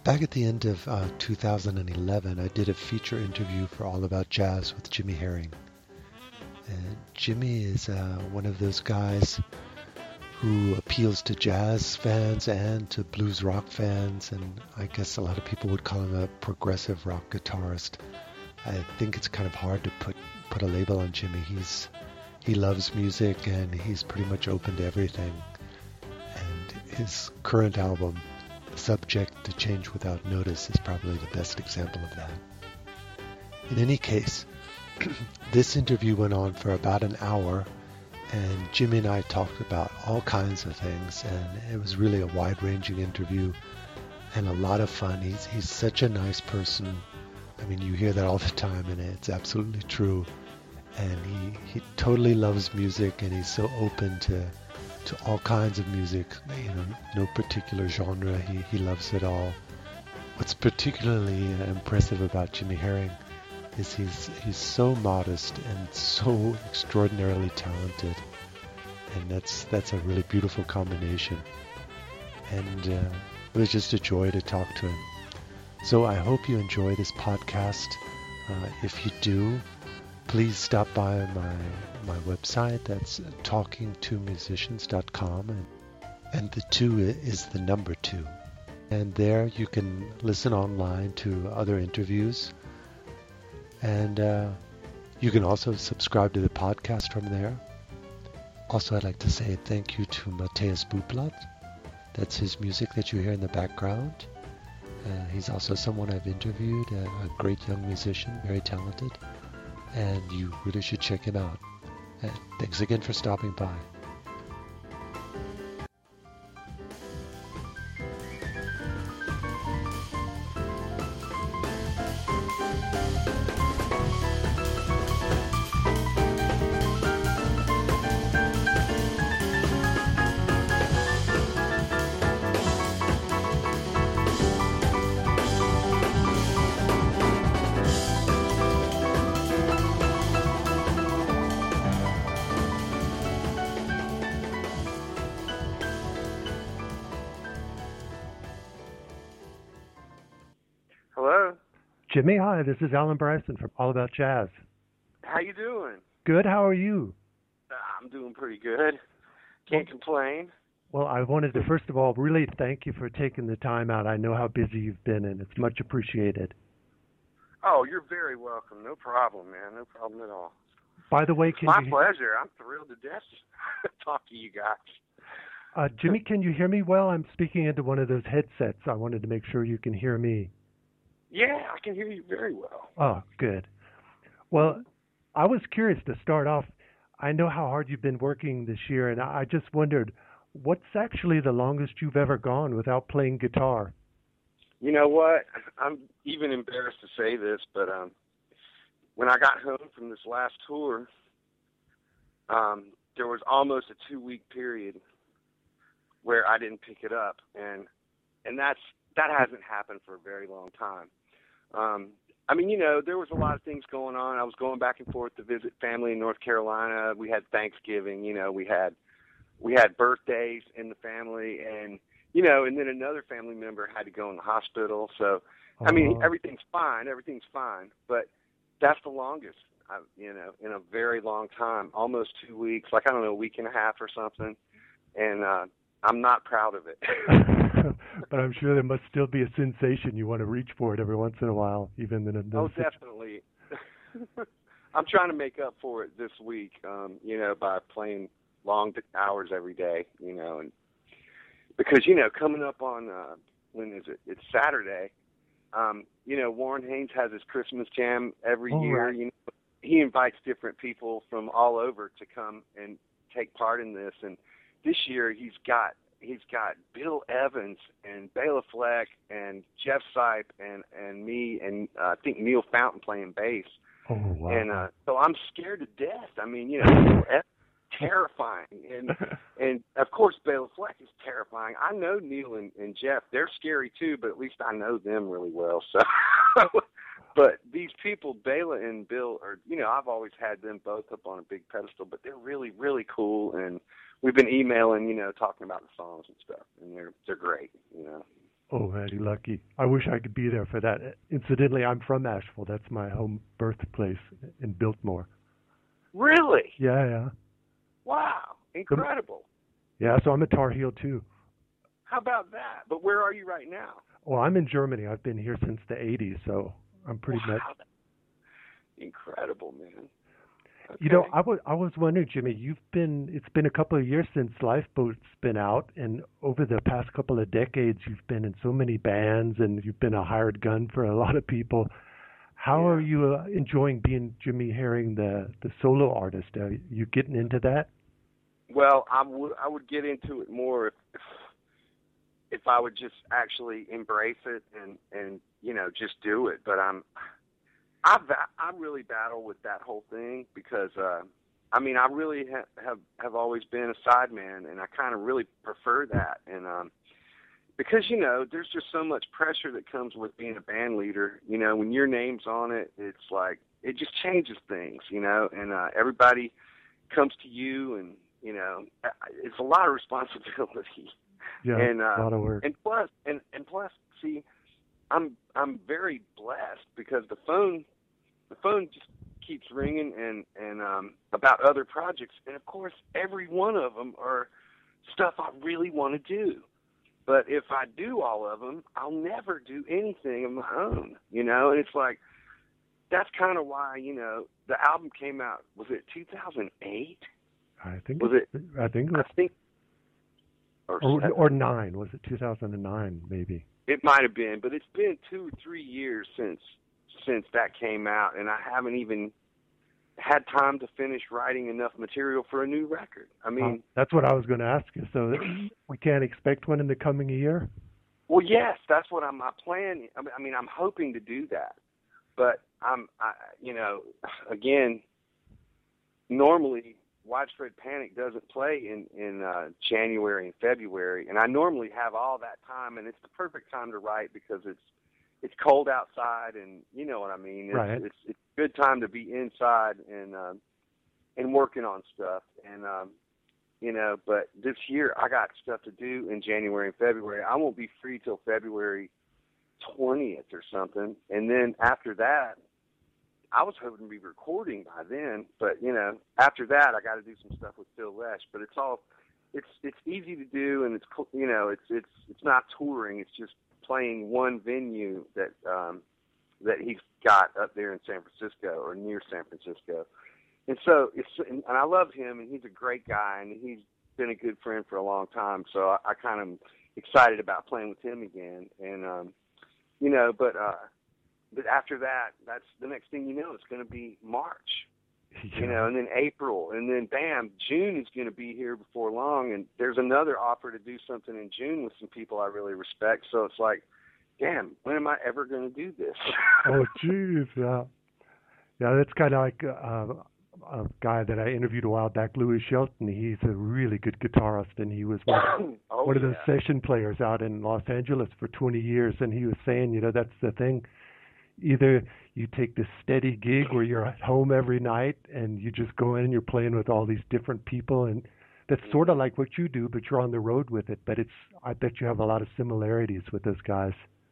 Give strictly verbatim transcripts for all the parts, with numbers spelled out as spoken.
Back at the end of uh, two thousand eleven, I did a feature interview for All About Jazz with Jimmy Herring. And Jimmy is uh, one of those guys who appeals to jazz fans and to blues rock fans, and I guess a lot of people would call him a progressive rock guitarist. I think it's kind of hard to put, put a label on Jimmy. He's he loves music and he's pretty much open to everything. And his current album, Subject to Change Without Notice, is probably the best example of that. In any case, this interview went on for about an hour, and Jimmy and I talked about all kinds of things, and it was really a wide-ranging interview and a lot of fun. He's, he's such a nice person. I mean, you hear that all the time, and it's absolutely true. And he, he totally loves music, and he's so open to to all kinds of music, you know, no particular genre. He, he loves it all. What's particularly impressive about Jimmy Herring is he's he's so modest and so extraordinarily talented, and that's that's a really beautiful combination. And uh, it was just a joy to talk to him. So I hope you enjoy this podcast. Uh, if you do, please stop by my my website. That's talking to musicians dot com, and and the two is the number two. And there you can listen online to other interviews. And uh, you can also subscribe to the podcast from there. Also, I'd like to say thank you to Matthias Bublat. That's his music that you hear in the background. Uh, he's also someone I've interviewed, a, a great young musician, very talented. And you really should check him out. And thanks again for stopping by. Jimmy, hi, this is Alan Bryson from All About Jazz. How you doing? Good, how are you? I'm doing pretty good. Can't complain. Well, I wanted to, first of all, really thank you for taking the time out. I know how busy you've been, and it's much appreciated. Oh, you're very welcome. No problem, man. No problem at all. By the way, can My you... pleasure. I'm thrilled to death to talk to you guys. Uh, Jimmy, can you hear me well? I'm speaking into one of those headsets. I wanted to make sure you can hear me. Yeah, I can hear you very well. Oh, good. Well, I was curious to start off. I know how hard you've been working this year, and I just wondered, what's actually the longest you've ever gone without playing guitar? You know what? I'm even embarrassed to say this, but um, when I got home from this last tour, um, there was almost a two-week period where I didn't pick it up, and and that's that hasn't happened for a very long time. Um, I mean, you know, there was a lot of things going on. I was going back and forth to visit family in North Carolina. We had Thanksgiving, you know, we had we had birthdays in the family, and you know, and then another family member had to go in the hospital. So, I mean, everything's fine, everything's fine, but that's the longest, I, you know, in a very long time, almost two weeks, like I don't know, a week and a half or something, and uh, I'm not proud of it. But I'm sure there must still be a sensation. You want to reach for it every once in a while, even in a Oh, definitely. I'm trying to make up for it this week, um, you know, by playing long hours every day, you know, and because, you know, coming up on, uh, when is it? It's Saturday. Um, you know, Warren Haynes has his Christmas jam every oh, year. Right. You know, he invites different people from all over to come and take part in this, and this year he's got He's got Bill Evans and Bela Fleck and Jeff Sipe and, and me and uh, I think Neil Fountain playing bass. Oh, wow. And uh, so I'm scared to death. I mean, you know, Bill Evans, terrifying. And, and of course, Bela Fleck is terrifying. I know Neil and, and Jeff. They're scary too, but at least I know them really well. So, But these people, Bela and Bill, are, you know, I've always had them both up on a big pedestal, but they're really, really cool. And we've been emailing, you know, talking about the songs and stuff, and they're they're great, you know. Oh, very lucky. I wish I could be there for that. Incidentally, I'm from Asheville. That's my home birthplace in Biltmore. Really? Yeah, yeah. Wow, incredible. Yeah, so I'm a Tar Heel too. How about that? But where are you right now? Well, I'm in Germany. I've been here since the eighties, so I'm pretty wow. much. Incredible, man. Okay. You know, I was I was wondering, Jimmy, you've been it's been a couple of years since Lifeboat's been out, and over the past couple of decades, you've been in so many bands, and you've been a hired gun for a lot of people. How yeah. are you uh, enjoying being Jimmy Herring, the the solo artist? Are you getting into that? Well, I would I would get into it more if if I would just actually embrace it and and you know just do it. But I'm I I really battle with that whole thing because uh, I mean I really ha- have have always been a sideman, and I kind of really prefer that. And um, because you know there's just so much pressure that comes with being a band leader. You know, when your name's on it, it's like it just changes things. You know, and uh, everybody comes to you, and you know it's a lot of responsibility. Yeah, and, uh, a lot of work. And plus, and, and plus, see, I'm I'm very blessed because the phone, the phone just keeps ringing and and um, about other projects, and of course, every one of them are stuff I really want to do. But if I do all of them, I'll never do anything of my own, you know. And it's like that's kind of why you know the album came out. Was it two thousand eight? I think was it. I think it was. I think. Or, or, or nine, was it two thousand nine, maybe? It might have been, but it's been two or three years since since that came out, and I haven't even had time to finish writing enough material for a new record. I mean, uh, that's what I was going to ask you. So we can't expect one in the coming year? Well, yes, that's what I'm. I plan. I mean, I'm hoping to do that, but I'm, I, you know, again, normally. Widespread Panic doesn't play in in uh, January and February, and I normally have all that time, and it's the perfect time to write because it's it's cold outside, and you know what I mean. It's, right. It's it's a good time to be inside and um, and working on stuff, and um, you know. But this year I got stuff to do in January and February. I won't be free till February twentieth or something, and then after that. I was hoping to be recording by then, but you know, after that, I got to do some stuff with Phil Lesh. But it's all, it's it's easy to do, and it's you know, it's it's it's not touring. It's just playing one venue that um, that he's got up there in San Francisco or near San Francisco. And so it's and I love him, and he's a great guy, and he's been a good friend for a long time. So I, I kind of excited about playing with him again, and um, you know, but. uh But after that, that's the next thing you know, it's going to be March, yeah. you know, and then April, and then bam, June is going to be here before long. And there's another offer to do something in June with some people I really respect. So it's like, damn, when am I ever going to do this? Oh, geez, yeah. Yeah, that's kind of like uh, a guy that I interviewed a while back, Louis Shelton. He's a really good guitarist, and he was one, oh, one of yeah. those session players out in Los Angeles for twenty years. And he was saying, you know, that's the thing. Either you take this steady gig where you're at home every night and you just go in and you're playing with all these different people, and that's sort of like what you do, but you're on the road with it. But it's I bet you have a lot of similarities with those guys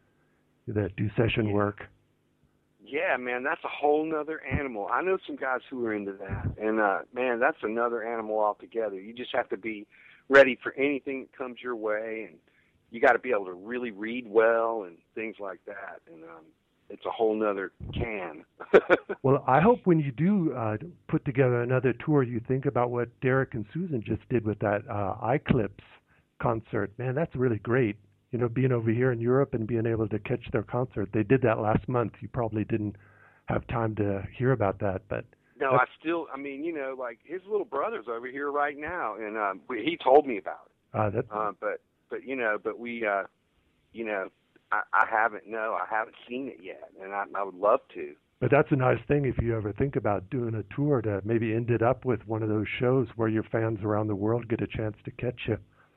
that do session yeah. work. Yeah, man, that's a whole nother animal. I know some guys who are into that, and uh, man, that's another animal altogether. You just have to be ready for anything that comes your way, and you got to be able to really read well and things like that. And um, it's a whole nother can. Well, I hope when you do uh, put together another tour, you think about what Derek and Susan just did with that uh, Eclipse concert. Man, that's really great. You know, being over here in Europe and being able to catch their concert. They did that last month. You probably didn't have time to hear about that, but no, I still. I mean, you know, like his little brother's over here right now, and um, he told me about it. Uh, that's uh, but but you know, but we, uh, you know. I, I haven't, no, I haven't seen it yet, and I, I would love to. But that's a nice thing if you ever think about doing a tour to maybe end it up with one of those shows where your fans around the world get a chance to catch you.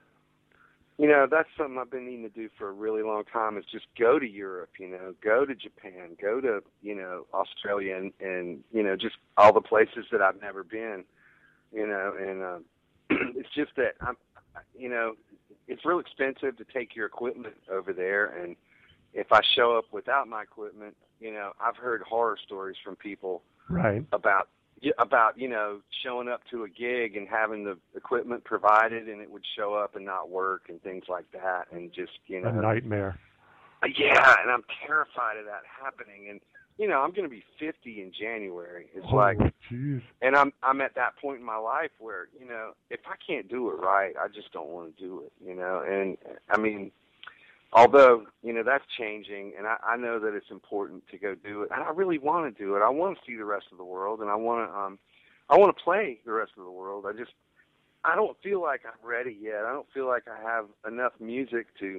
You know, that's something I've been needing to do for a really long time is just go to Europe, you know, go to Japan, go to, you know, Australia and, and you know, just all the places that I've never been, you know, and uh, it's just that, I'm, you know, it's real expensive to take your equipment over there, and if I show up without my equipment, you know, I've heard horror stories from people right. about about you know showing up to a gig and having the equipment provided, and it would show up and not work and things like that, and just you know a nightmare. Yeah, and I'm terrified of that happening. And you know, I'm going to be fifty in January. It's oh, like, geez. and I'm I'm at that point in my life where you know, if I can't do it right, I just don't want to do it. You know, and I mean. Although, you know, that's changing, and I, I know that it's important to go do it, and I really want to do it. I want to see the rest of the world, and I want to, um, I want to play the rest of the world. I just, I don't feel like I'm ready yet. I don't feel like I have enough music to,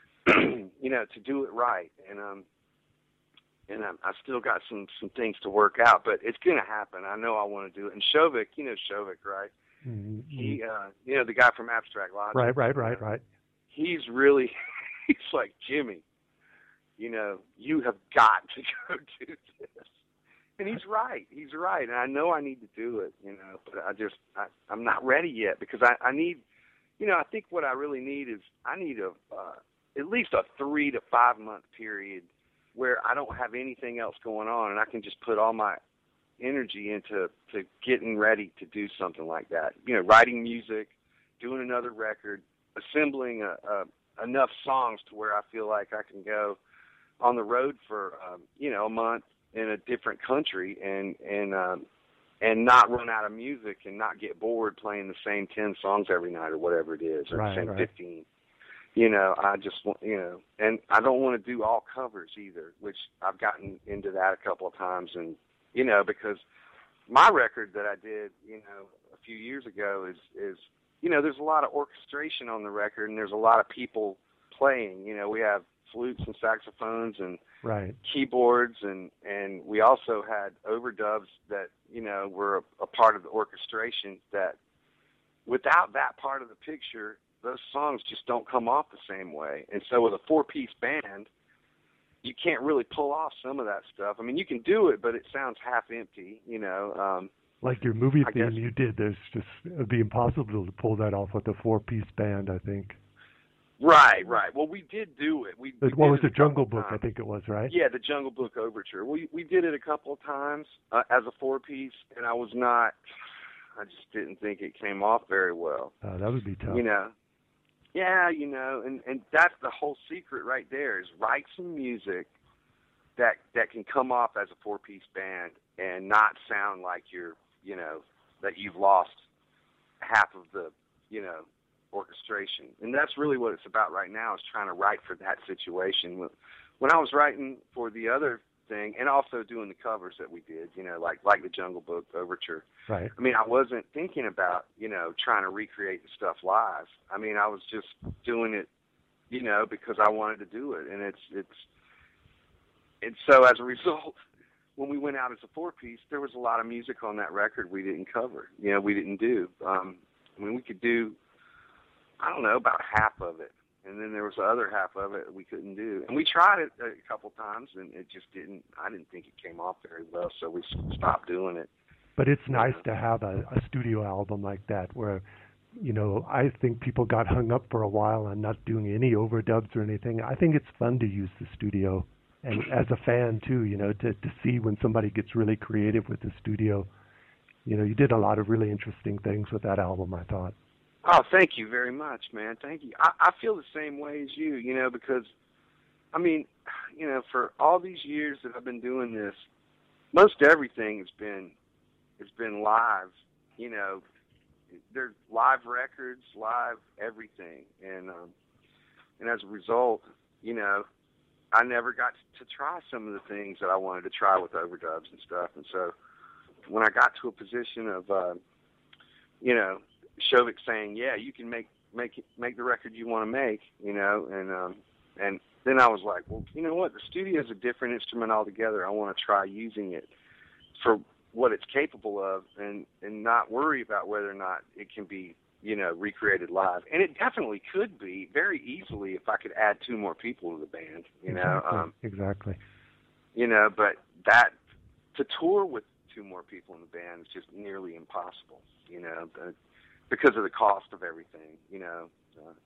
you know, to do it right, and um, and I'm, I still got some some things to work out, but it's going to happen. I know I want to do it. And Shovik, you know Shovik, right? Mm-hmm. He, uh, you know, the guy from Abstract Logic. Right, right, right, right. He's really. He's like, Jimmy, you know, you have got to go do this. And he's right. He's right. And I know I need to do it, you know, but I just, I, I'm not ready yet because I, I need, you know, I think what I really need is I need a, uh, at least a three to five month period where I don't have anything else going on and I can just put all my energy into to getting ready to do something like that. You know, writing music, doing another record, assembling a, a enough songs to where I feel like I can go on the road for um, you know a month in a different country and and um, and not run out of music and not get bored playing the same ten songs every night or whatever it is or right, the same right. fifteen. You know, I just want you know, and I don't want to do all covers either, which I've gotten into that a couple of times, and you know because my record that I did you know a few years ago is is. You know, there's a lot of orchestration on the record, and there's a lot of people playing. You know, we have flutes and saxophones and right. keyboards, and, and we also had overdubs that, you know, were a, a part of the orchestration that without that part of the picture, those songs just don't come off the same way. And so with a four-piece band, you can't really pull off some of that stuff. I mean, you can do it, but it sounds half empty, you know. Um, Like your movie I theme guess. you did, there's just, it'd be impossible to pull that off with a four-piece band, I think. Right, right. Well, we did do it. We, we What was it the a Jungle couple Book, times. I think it was, right? Yeah, the Jungle Book Overture. We we did it a couple of times uh, as a four-piece, and I was not, I just didn't think it came off very well. Uh, that would be tough. You know, yeah, you know, and, and that's the whole secret right there is write some music that that can come off as a four-piece band and not sound like you're, you know, that you've lost half of the, you know, orchestration. And that's really what it's about right now is trying to write for that situation. When I was writing for the other thing and also doing the covers that we did, you know, like like the Jungle Book Overture. Right. I mean, I wasn't thinking about, you know, trying to recreate the stuff live. I mean, I was just doing it, you know, because I wanted to do it. And it's, it's, and so as a result, when we went out as a four-piece, there was a lot of music on that record we didn't cover. You know, we didn't do. Um, I mean, we could do, I don't know, about half of it. And then there was the other half of it we couldn't do. And we tried it a couple times, and it just didn't, I didn't think it came off very well, so we stopped doing it. But it's nice to have a, a studio album like that where, you know, I think people got hung up for a while on not doing any overdubs or anything. I think it's fun to use the studio. And as a fan, too, you know, to, to see when somebody gets really creative with the studio. You know, you did a lot of really interesting things with that album, I thought. Oh, thank you very much, man. Thank you. I, I feel the same way as you, you know, because, I mean, you know, for all these years that I've been doing this, most everything has been has been live, you know. There's live records, live everything. And, um, and as a result, you know, I never got to, to try some of the things that I wanted to try with overdubs and stuff. And so when I got to a position of, uh, you know, Shovik saying, yeah, you can make make it, make the record you want to make, you know, and um, and then I was like, well, you know what, the studio is a different instrument altogether. I want to try using it for what it's capable of and, and not worry about whether or not it can be, you know, recreated live. And it definitely could be very easily if I could add two more people to the band, you know. Exactly. Um, exactly. You know, but that, to tour with two more people in the band is just nearly impossible, you know, but because of the cost of everything, you know. Uh,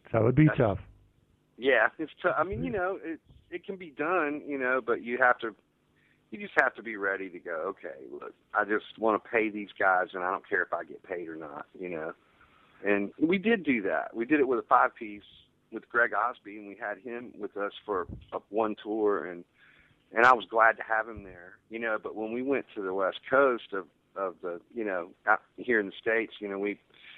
That would be That's, tough. Yeah, it's tough. I mean, you know, it it can be done, you know, but you have to, you just have to be ready to go. Okay, look, I just want to pay these guys, and I don't care if I get paid or not, you know. And we did do that. We did it with a five piece with Greg Osby, and we had him with us for a, one tour, and and I was glad to have him there, you know. But when we went to the West Coast of of the, you know, out here in the States, you know, we.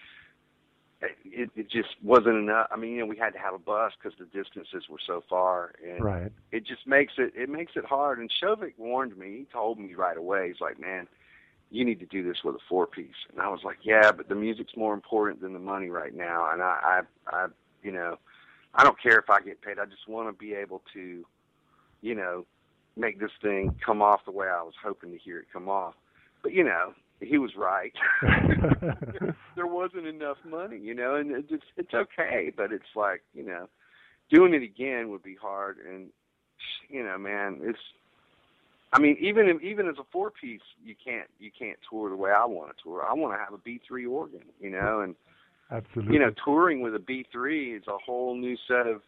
It, it just wasn't enough. I mean, you know, we had to have a bus because the distances were so far, and right. it just makes it it makes it hard. And Shovik warned me. He told me right away. He's like, "Man, you need to do this with a four piece." And I was like, "Yeah, but the music's more important than the money right now." And I, I, I you know, I don't care if I get paid. I just want to be able to, you know, make this thing come off the way I was hoping to hear it come off. But you know. He was right. There wasn't enough money, you know, and it's it's okay, but it's like, you know, doing it again would be hard, and you know, man, it's. I mean, even if, even as a four piece, you can't you can't tour the way I want to tour. I want to have a B three organ, you know, and absolutely, you know, touring with a B three is a whole new set of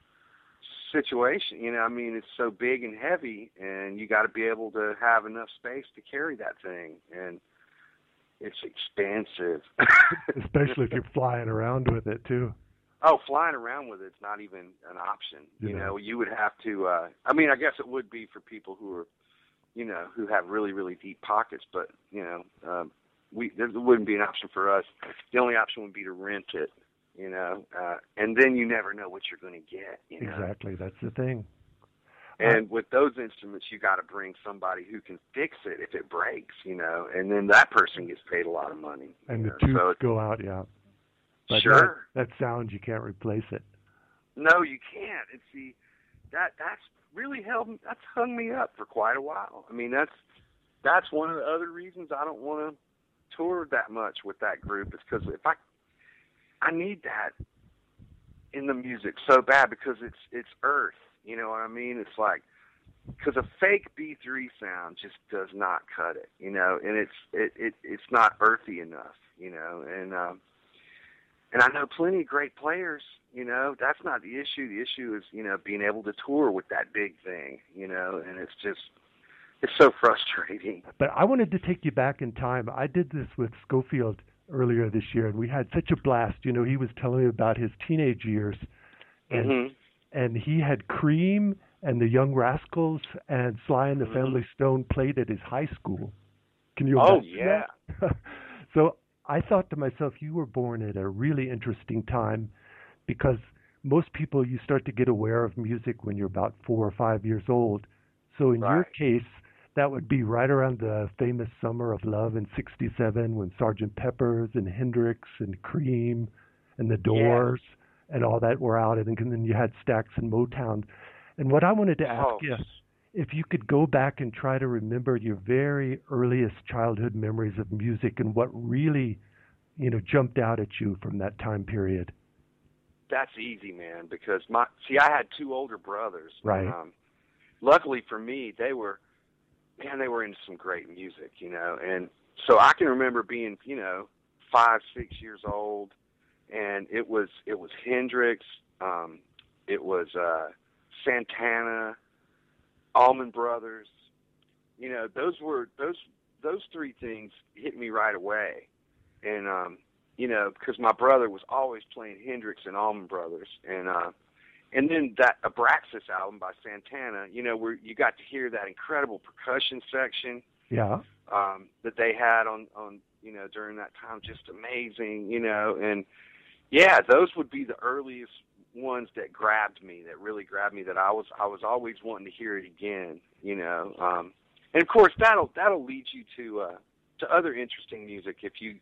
situation. You know, I mean, it's so big and heavy, and you got to be able to have enough space to carry that thing, and it's expensive. Especially if you're flying around with it, too. Oh, flying around with it's not even an option. You, you know, know, you would have to, uh, I mean, I guess it would be for people who are, you know, who have really, really deep pockets, but, you know, um, we there wouldn't be an option for us. The only option would be to rent it, you know, uh, and then you never know what you're going to get. You know? Exactly, that's the thing. And with those instruments, you got to bring somebody who can fix it if it breaks, you know, and then that person gets paid a lot of money. And the know? tubes so go out, yeah. But sure. That, that sound, you can't replace it. No, you can't. It's the that that's really held that's hung me up for quite a while. I mean, that's that's one of the other reasons I don't want to tour that much with that group, is because if I I need that in the music so bad, because it's it's earth. You know what I mean? It's like, because a fake B three sound just does not cut it, you know, and it's it, it it's not earthy enough, you know, and um, and I know plenty of great players, you know. That's not the issue. The issue is, you know, being able to tour with that big thing, you know, and it's just it's so frustrating. But I wanted to take you back in time. I did this with Schofield earlier this year, and we had such a blast. You know, he was telling me about his teenage years, and. Mm-hmm. And he had Cream and the Young Rascals and Sly and the mm-hmm. Family Stone played at his high school. Can you imagine? Oh, yeah. That? So I thought to myself, you were born at a really interesting time, because most people, you start to get aware of music when you're about four or five years old. So in right. your case, that would be right around the famous Summer of Love in sixty-seven, when Sergeant Pepper's and Hendrix and Cream and the Doors yeah. and all that were out, and then you had Stax and Motown. And what I wanted to ask oh. you, if you could go back and try to remember your very earliest childhood memories of music and what really, you know, jumped out at you from that time period. That's easy, man, because my see, I had two older brothers. Right. Um, luckily for me, they were, man, they were into some great music, you know, and so I can remember being, you know, five, six years old. And it was it was Hendrix, um, it was uh, Santana, Allman Brothers. You know, those were those those three things hit me right away. And um, you know, because my brother was always playing Hendrix and Allman Brothers, and uh, and then that Abraxas album by Santana. You know, where you got to hear that incredible percussion section. Yeah. Um, that they had on on you know during that time, just amazing. You know, and yeah, those would be the earliest ones that grabbed me, that really grabbed me, that I was I was always wanting to hear it again, you know. Um, and of course that'll that'll lead you to uh, to other interesting music if you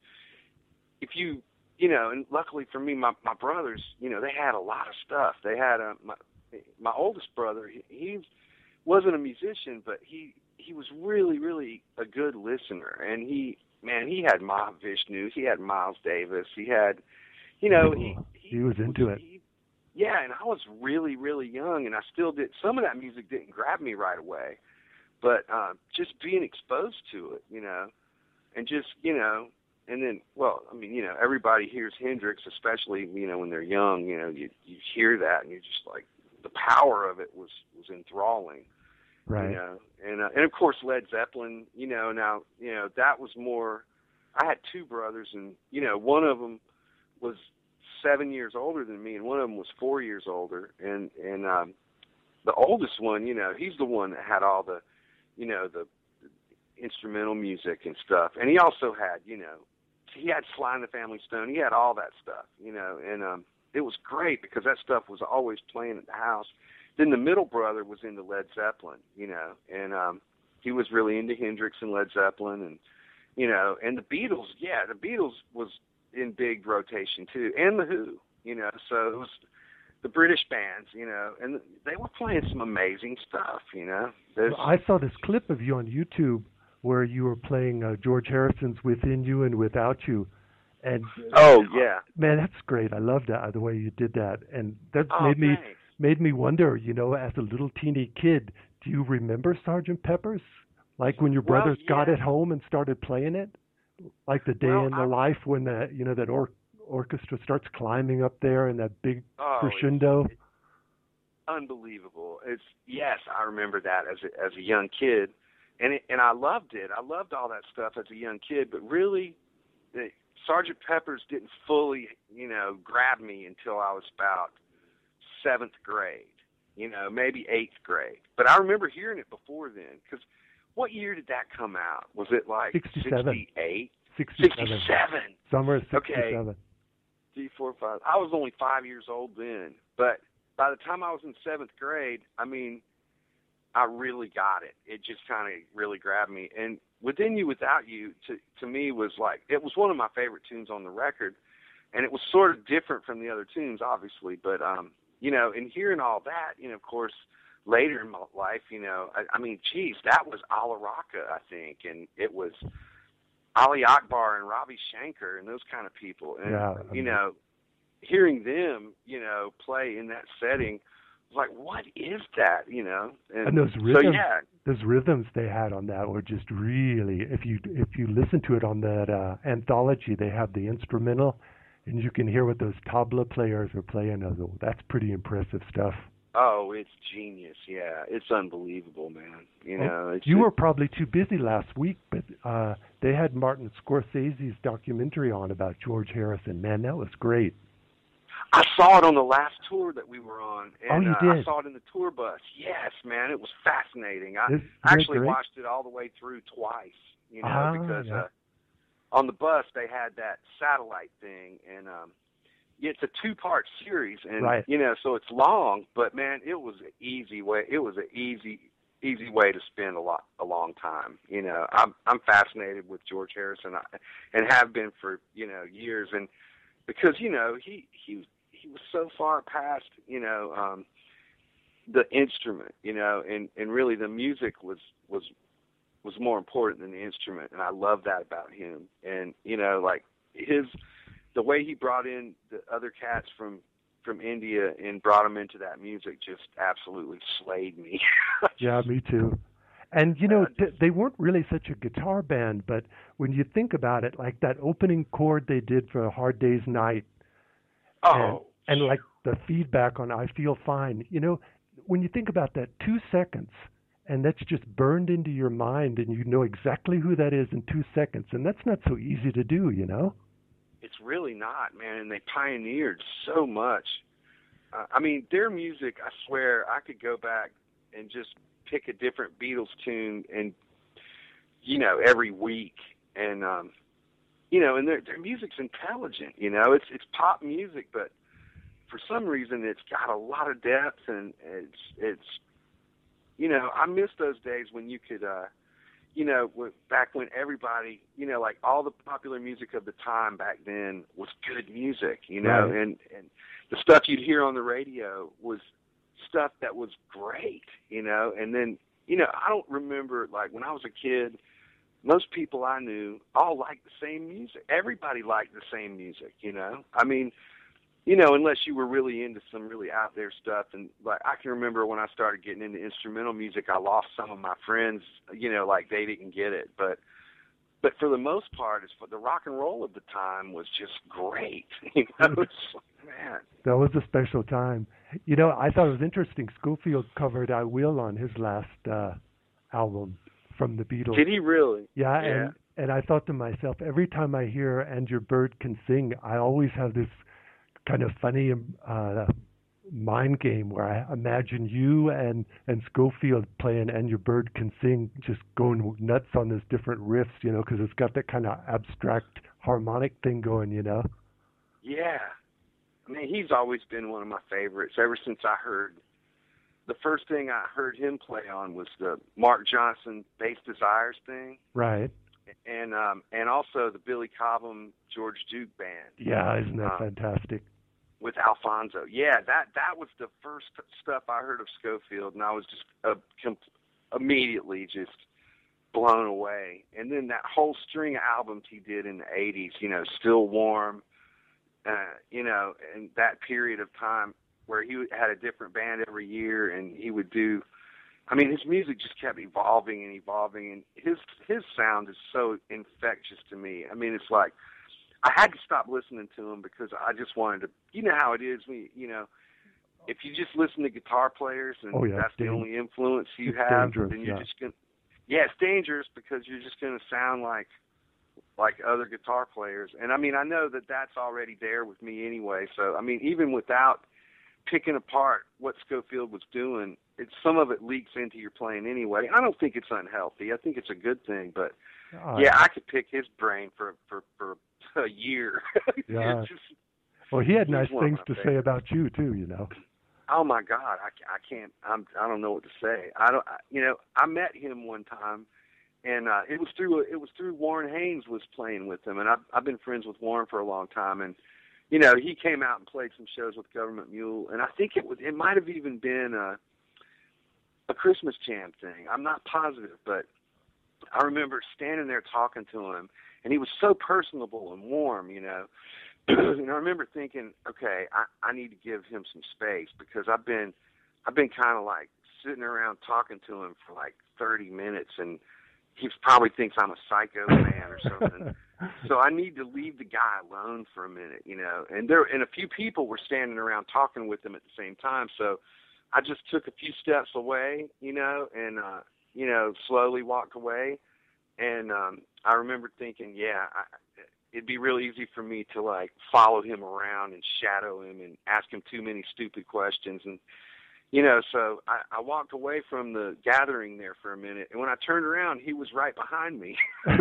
if you you know. And luckily for me, my my brothers, you know, they had a lot of stuff. They had a my my oldest brother. He, he wasn't a musician, but he he was really really a good listener, and he man he had Mahavishnu, he had Miles Davis, he had. You know, he, he, he was into he, it. He, yeah, and I was really, really young, and I still did. Some of that music didn't grab me right away, but uh, just being exposed to it, you know, and just, you know, and then, well, I mean, you know, everybody hears Hendrix, especially, you know, when they're young. You know, you you hear that, and you're just like, the power of it was was enthralling. Right. You know, and uh, and of course Led Zeppelin. You know, now you know that was more. I had two brothers, and you know, one of them was seven years older than me, and one of them was four years older, and and um, the oldest one, you know, he's the one that had all the, you know, the, the instrumental music and stuff, and he also had, you know, he had Sly and the Family Stone, he had all that stuff, you know, and um, it was great because that stuff was always playing at the house. Then the middle brother was into Led Zeppelin, you know, and um, he was really into Hendrix and Led Zeppelin, and you know, and the Beatles, yeah, the Beatles was in big rotation too, and the Who, you know, so it was the British bands, you know, and they were playing some amazing stuff, you know. Well, I saw this clip of you on YouTube where you were playing uh, George Harrison's Within You and Without You, and oh yeah, man, that's great. I love that the way you did that, and that oh, made me thanks. made me wonder, you know, as a little teeny kid, do you remember Sergeant Pepper's? Like when your Well, brothers yeah. got it home and started playing it? Like the day Well, in the I, life when the, you know, that or, orchestra starts climbing up there and that big oh, crescendo. It's, it's unbelievable. It's yes, I remember that as a, as a young kid, and it, and I loved it. I loved all that stuff as a young kid. But really, the, Sergeant Pepper's didn't fully, you know, grab me until I was about seventh grade. You know, maybe eighth grade. But I remember hearing it before then. Because what year did that come out? Was it like sixty-seven. sixty-eight? sixty-seven. sixty-seven. Summer of sixty-seven. Okay. Three, four, five. I was only five years old then. But by the time I was in seventh grade, I mean, I really got it. It just kind of really grabbed me. And Within You, Without You, to to me, was like, it was one of my favorite tunes on the record. And it was sort of different from the other tunes, obviously. But, um, you know, and hearing all that, you know, of course, later in my life, you know, I, I mean, geez, that was Ala Raka, I think. And it was Ali Akbar and Ravi Shankar and those kind of people. And, yeah, you know, hearing them, you know, play in that setting, like, what is that, you know? And, and those rhythms, so, yeah. those rhythms they had on that were just really, if you if you listen to it on that uh, anthology, they have the instrumental, and you can hear what those tabla players are playing. Oh, that's pretty impressive stuff. Oh, it's genius, yeah. It's unbelievable, man. You know, it's you just, were probably too busy last week, but uh, they had Martin Scorsese's documentary on about George Harrison. Man, that was great. I saw it on the last tour that we were on, and oh, you uh, did? I saw it in the tour bus. Yes, man, it was fascinating. I Isn't actually great? watched it all the way through twice, you know, ah, because yeah. uh, on the bus they had that satellite thing, and um, it's a two-part series, and right. you know, so it's long, but man, it was an easy way. It was an easy, easy way to spend a lot, a long time. You know, I'm I'm fascinated with George Harrison, and have been for you know years, and because you know he he he was so far past you know um, the instrument, you know, and and really the music was was was more important than the instrument, and I love that about him, and you know, like his. The way he brought in the other cats from, from India and brought them into that music just absolutely slayed me. Yeah, me too. And, you know, Uh, th- they weren't really such a guitar band, but when you think about it, like that opening chord they did for A Hard Day's Night, oh, and, and like the feedback on I Feel Fine, you know, when you think about that, two seconds, and that's just burned into your mind, and you know exactly who that is in two seconds, and that's not so easy to do, you know? it's really not, man, and they pioneered so much. Uh, I mean, their music, I swear, I could go back and just pick a different Beatles tune and, you know, every week. And, um, you know, and their, their music's intelligent, you know. It's it's pop music, but for some reason it's got a lot of depth, and it's, it's you know, I miss those days when you could, uh, you know, back when everybody, you know, like all the popular music of the time back then was good music, you know, right. and, and the stuff you'd hear on the radio was stuff that was great, you know, and then, you know, I don't remember, like, when I was a kid, most people I knew all liked the same music. Everybody liked the same music, you know. I mean, you know, unless you were really into some really out there stuff. And like, I can remember when I started getting into instrumental music, I lost some of my friends, you know, like they didn't get it. But but for the most part, it's for the rock and roll of the time was just great. You know, it's like, man. That was a special time. You know, I thought it was interesting. Scofield covered "I Will" on his last uh, album from the Beatles. Did he really? Yeah, Yeah. and and I thought to myself, every time I hear "And Your Bird Can Sing," I always have this kind of funny uh, mind game where I imagine you and and Scofield playing "And Your Bird Can Sing," just going nuts on those different riffs, you know, because it's got that kind of abstract harmonic thing going, you know. Yeah. I mean, he's always been one of my favorites ever since I heard. The first thing I heard him play on was the Mark Johnson Bass Desires thing. Right. And um, and also the Billy Cobham George Duke band. Yeah, isn't that um, fantastic? With Alfonso. Yeah, that that was the first stuff I heard of Scofield, and I was just uh, com- immediately just blown away. And then that whole string of albums he did in the eighties, you know, Still Warm, uh, you know, and that period of time where he had a different band every year, and he would do, I mean, his music just kept evolving and evolving, and his his sound is so infectious to me. I mean, it's like, I had to stop listening to him because I just wanted to, you know how it is, when, you know, if you just listen to guitar players and oh, yeah, that's the dang- only influence you it's have, dangerous, then you're yeah. just going to, yeah, it's dangerous because you're just going to sound like like other guitar players. And I mean, I know that that's already there with me anyway. So, I mean, even without picking apart what Scofield was doing, it's, some of it leaks into your playing anyway. I don't think it's unhealthy. I think it's a good thing. But, Oh, yeah, I could pick his brain for, for, for a year. Yeah. It's just, Well, he had he's nice one of things my to say favorites. about you too, you know. Oh my God, I, I can't. I'm. I don't know what to say. I don't. I, you know, I met him one time, and uh, it was through. It was through Warren Haynes was playing with him, and I've I've been friends with Warren for a long time, and you know, he came out and played some shows with Government Mule, and I think it was. It might have even been a a Christmas Jam thing. I'm not positive, but I remember standing there talking to him, and he was so personable and warm, you know. And I remember thinking, okay, I, I need to give him some space because I've been, I've been kind of like sitting around talking to him for like thirty minutes, and he probably thinks I'm a psycho man or something. So I need to leave the guy alone for a minute, you know. And there, and a few people were standing around talking with him at the same time. So I just took a few steps away, you know, and uh, you know, slowly walked away. And um, I remember thinking, yeah. I, it'd be real easy for me to like follow him around and shadow him and ask him too many stupid questions. And, you know, so I, I walked away from the gathering there for a minute. And when I turned around, he was right behind me.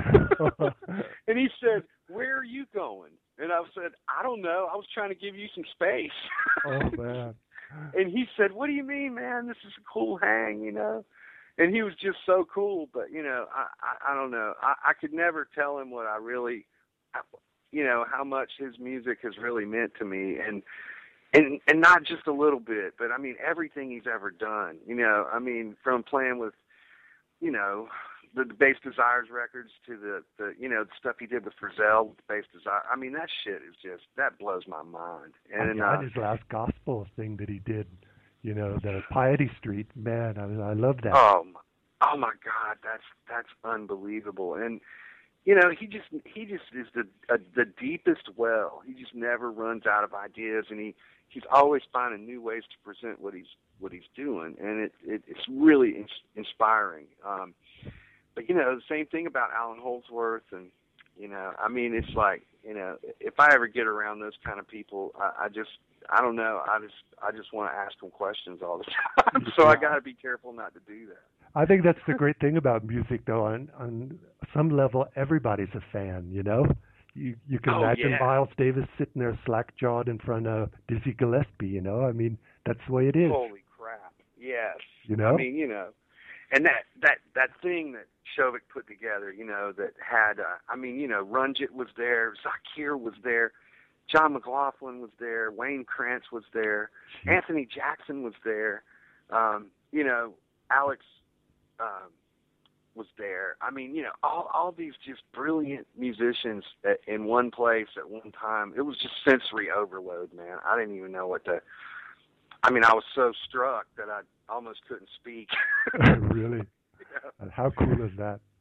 And he said, "Where are you going?" And I said, "I don't know. I was trying to give you some space." Oh, man. And he said, "What do you mean, man? This is a cool hang, you know?" And he was just so cool. But, you know, I, I, I don't know. I, I could never tell him what I really, you know, how much his music has really meant to me, and and and not just a little bit, but I mean everything he's ever done. You know, I mean from playing with, you know, the, the Bass Desires records to the, the you know the stuff he did with Frizzell with Bass Desire. I mean that shit is just that blows my mind. And I uh, his last gospel thing that he did, you know, the Piety Street, man, I I love that. oh my, oh my God, that's that's unbelievable. And you know, he just he just is the uh, the deepest well. He just never runs out of ideas, and he, he's always finding new ways to present what he's what he's doing, and it, it it's really in, inspiring. Um, but you know, the same thing about Alan Holdsworth, and you know, I mean, it's like you know, if I ever get around those kind of people, I, I just I don't know, I just I just want to ask them questions all the time. So I got to be careful not to do that. I think that's the great thing about music, though. On on some level, everybody's a fan. You know, you you can Oh, imagine yeah. Miles Davis sitting there slack-jawed in front of Dizzy Gillespie. You know, I mean, that's the way it is. Holy crap! Yes. You know? I mean, you know, and that that that thing that Shovik put together, you know, that had, uh, I mean, you know, Runjit was there, Zakir was there, John McLaughlin was there, Wayne Krantz was there, Anthony Jackson was there, um, you know, Alex. Um, was there. I mean, you know, all all these just brilliant musicians at, in one place at one time. It was just sensory overload, man. I didn't even know what to. I mean, I was so struck that I almost couldn't speak. Really? Yeah. And how cool is that?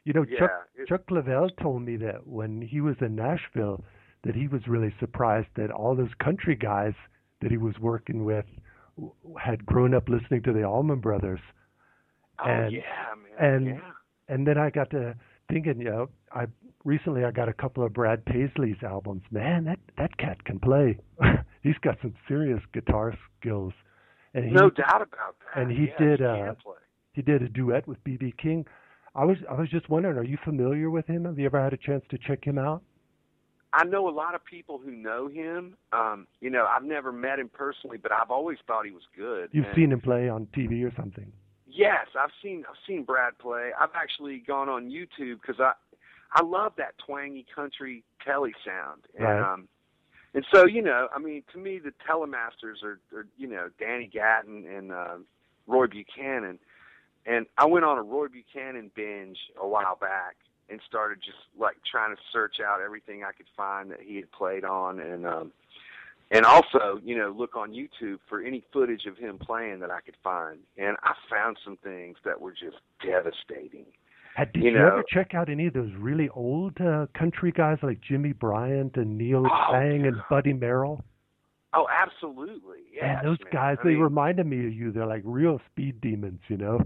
You know, yeah, Chuck it, Chuck Leavell told me that when he was in Nashville, that he was really surprised that all those country guys that he was working with w- had grown up listening to the Allman Brothers. oh And yeah, man, and yeah. and then I got to thinking, you know, I recently I got a couple of Brad Paisley's albums. Man, that that cat can play. He's got some serious guitar skills. And he, No doubt about that. and he yeah, did he uh can play. he did a duet with B B King. I was I was just wondering, are you familiar with him? Have you ever had a chance to check him out? I know a lot of people who know him. Um, you know, I've never met him personally, but I've always thought he was good. You've and seen him play on T V or something? Yes, I've seen I've seen Brad play. I've actually gone on YouTube because I I love that twangy country telly sound. And Right. um and so, you know, I mean, to me the Telemasters are, are you know, Danny Gatton and uh, Roy Buchanan. And I went on a Roy Buchanan binge a while back and started just like trying to search out everything I could find that he had played on, and um and also, you know, look on YouTube for any footage of him playing that I could find. And I found some things that were just devastating. Had, did you you, know, ever check out any of those really old uh, country guys like Jimmy Bryant and Neil Oh, Sang and God. Buddy Merrill? Oh, absolutely. Yes, And those man. guys, I they mean, reminded me of you. They're like real speed demons, you know?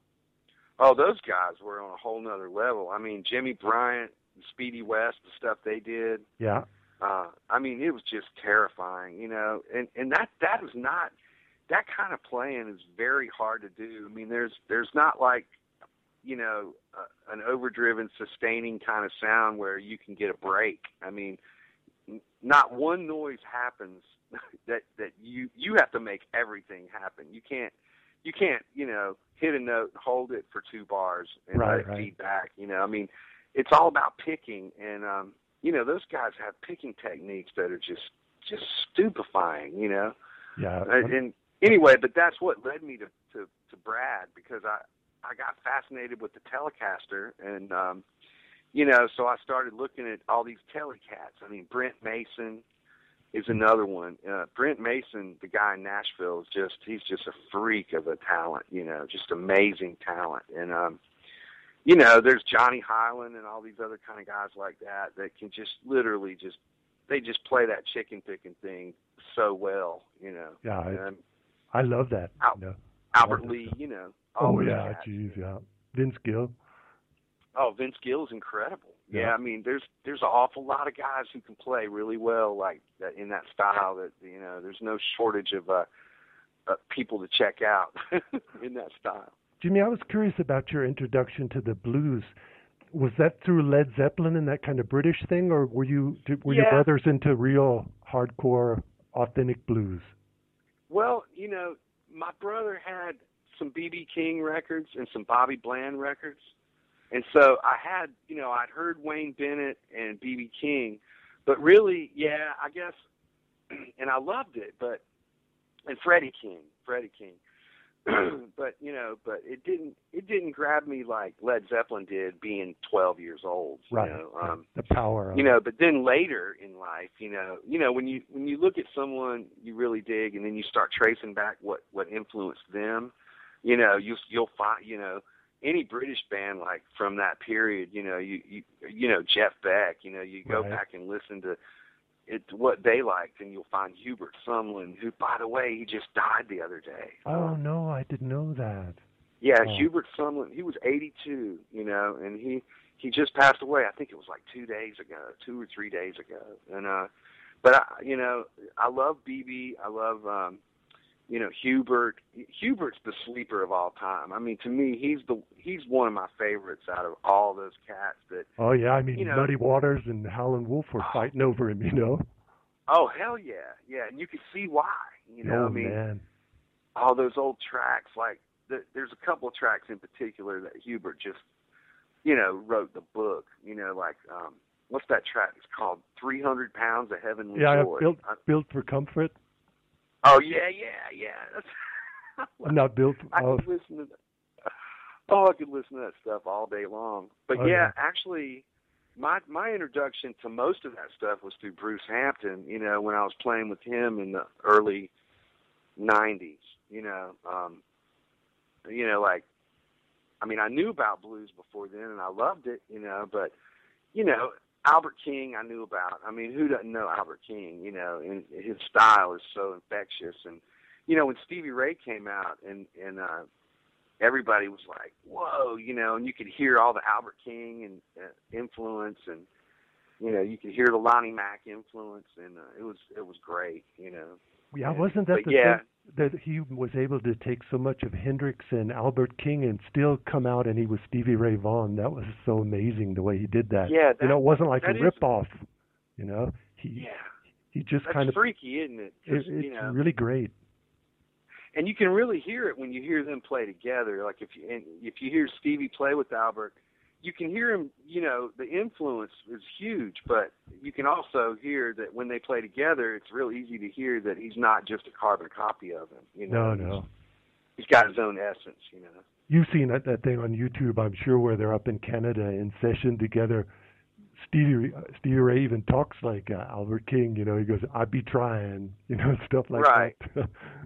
oh, those guys were on a whole nother level. I mean, Jimmy Bryant, Speedy West, the stuff they did. Yeah. Uh, I mean, it was just terrifying, you know, and, and that, that is not, that kind of playing is very hard to do. I mean, there's, there's not like, you know, uh, an overdriven, sustaining kind of sound where you can get a break. I mean, n- not one noise happens that, that you, you have to make everything happen. You can't, you can't, you know, hit a note, hold it for two bars and Right, let it right. feed back. You know, I mean, it's all about picking, and, um, you know, those guys have picking techniques that are just, just stupefying, you know? Yeah. And, and anyway, but that's what led me to, to, to Brad, because I, I got fascinated with the Telecaster, and, um, you know, so I started looking at all these Telecats. I mean, Brent Mason is another one. Uh, Brent Mason, the guy in Nashville, is just, he's just a freak of a talent, you know, just amazing talent. And, um, you know, there's Johnny Hyland and all these other kind of guys like that that can just literally just, they just play that chicken picking thing so well, you know. Yeah, I, And I love that. Al- you know. Albert Love Lee, that. you know. all Oh, those yeah, cats. geez, yeah. Vince Gill. Oh, Vince Gill is incredible. Yeah. Yeah. I mean, there's there's an awful lot of guys who can play really well, like that in that style. That you know, there's no shortage of uh, uh people to check out in that style. Jimmy, I was curious about your introduction to the blues. Was that through Led Zeppelin and that kind of British thing, or were you did, were your Yeah. brothers into real hardcore, authentic blues? Well, you know, my brother had some B B King records and some Bobby Bland records, and so I had, you know, I'd heard Wayne Bennett and B B King, but really, yeah, I guess, and I loved it, but and Freddie King, Freddie King. but you know, but it didn't it didn't grab me like Led Zeppelin did, being twelve years old. You Right. know, um, The power of you know, but then later in life, you know, you know, when you when you look at someone you really dig, and then you start tracing back what what influenced them, you know, you you'll find, you know, any British band like from that period, you know, you you you know Jeff Beck, you know, you go Right. back and listen to it, what they liked, and you'll find Hubert Sumlin, who, by the way, he just died the other day. Oh Um, no, I didn't know that. yeah, Oh. Hubert Sumlin, he was eighty-two, you know, and he he just passed away. I think it was like two days ago, two or three days ago. And uh, but I, you know, I love B B. I love um, you know, Hubert. Hubert's the sleeper of all time. I mean, to me, he's the he's one of my favorites out of all those cats. That Oh yeah, I mean You know- Muddy Waters and Howlin' Wolf were Oh. fighting over him, you know. oh hell yeah, yeah, and you can see why. You know, oh I mean, man. all those old tracks, like the, there's a couple of tracks in particular that Hubert just, you know, wrote the book. You know, like um, what's that track? It's called three hundred pounds of Heavenly Yeah, Joy. built I, built for comfort. oh yeah, yeah, yeah. That's, I'm not built. I Oh, could listen to that. Oh, I could listen to that stuff all day long. But Oh, yeah, yeah. actually, my my introduction to most of that stuff was through Bruce Hampton. You know, when I was playing with him in the early nineties. You know, um, you know, like I mean, I knew about blues before then, and I loved it, you know, but, you know, Albert King I knew about. I mean, who doesn't know Albert King, you know, and his style is so infectious. And, you know, when Stevie Ray came out and, and uh, everybody was like, whoa, you know, and you could hear all the Albert King and uh, influence, and, you know, you could hear the Lonnie Mack influence, and uh, it was it was great, you know. Yeah, and, wasn't that the yeah. thing that he was able to take so much of Hendrix and Albert King and still come out and he was Stevie Ray Vaughan? That was so amazing the way he did that. Yeah, that, you know, it wasn't like a is, rip-off, you know. He, yeah. He just That's kind of freaky, isn't it? It, it's you know, really great. And you can really hear it when you hear them play together. Like if you and if you hear Stevie play with Albert, you can hear him. You know, the influence is huge, but you can also hear that when they play together, it's real easy to hear that he's not just a carbon copy of him. You know, no, no. He's, he's got his own essence. You know. You've seen that, that thing on YouTube, I'm sure, where they're up in Canada in session together. Stevie, Stevie Ray even talks like uh, Albert King. You know, he goes, "I be trying," you know, stuff like right. that.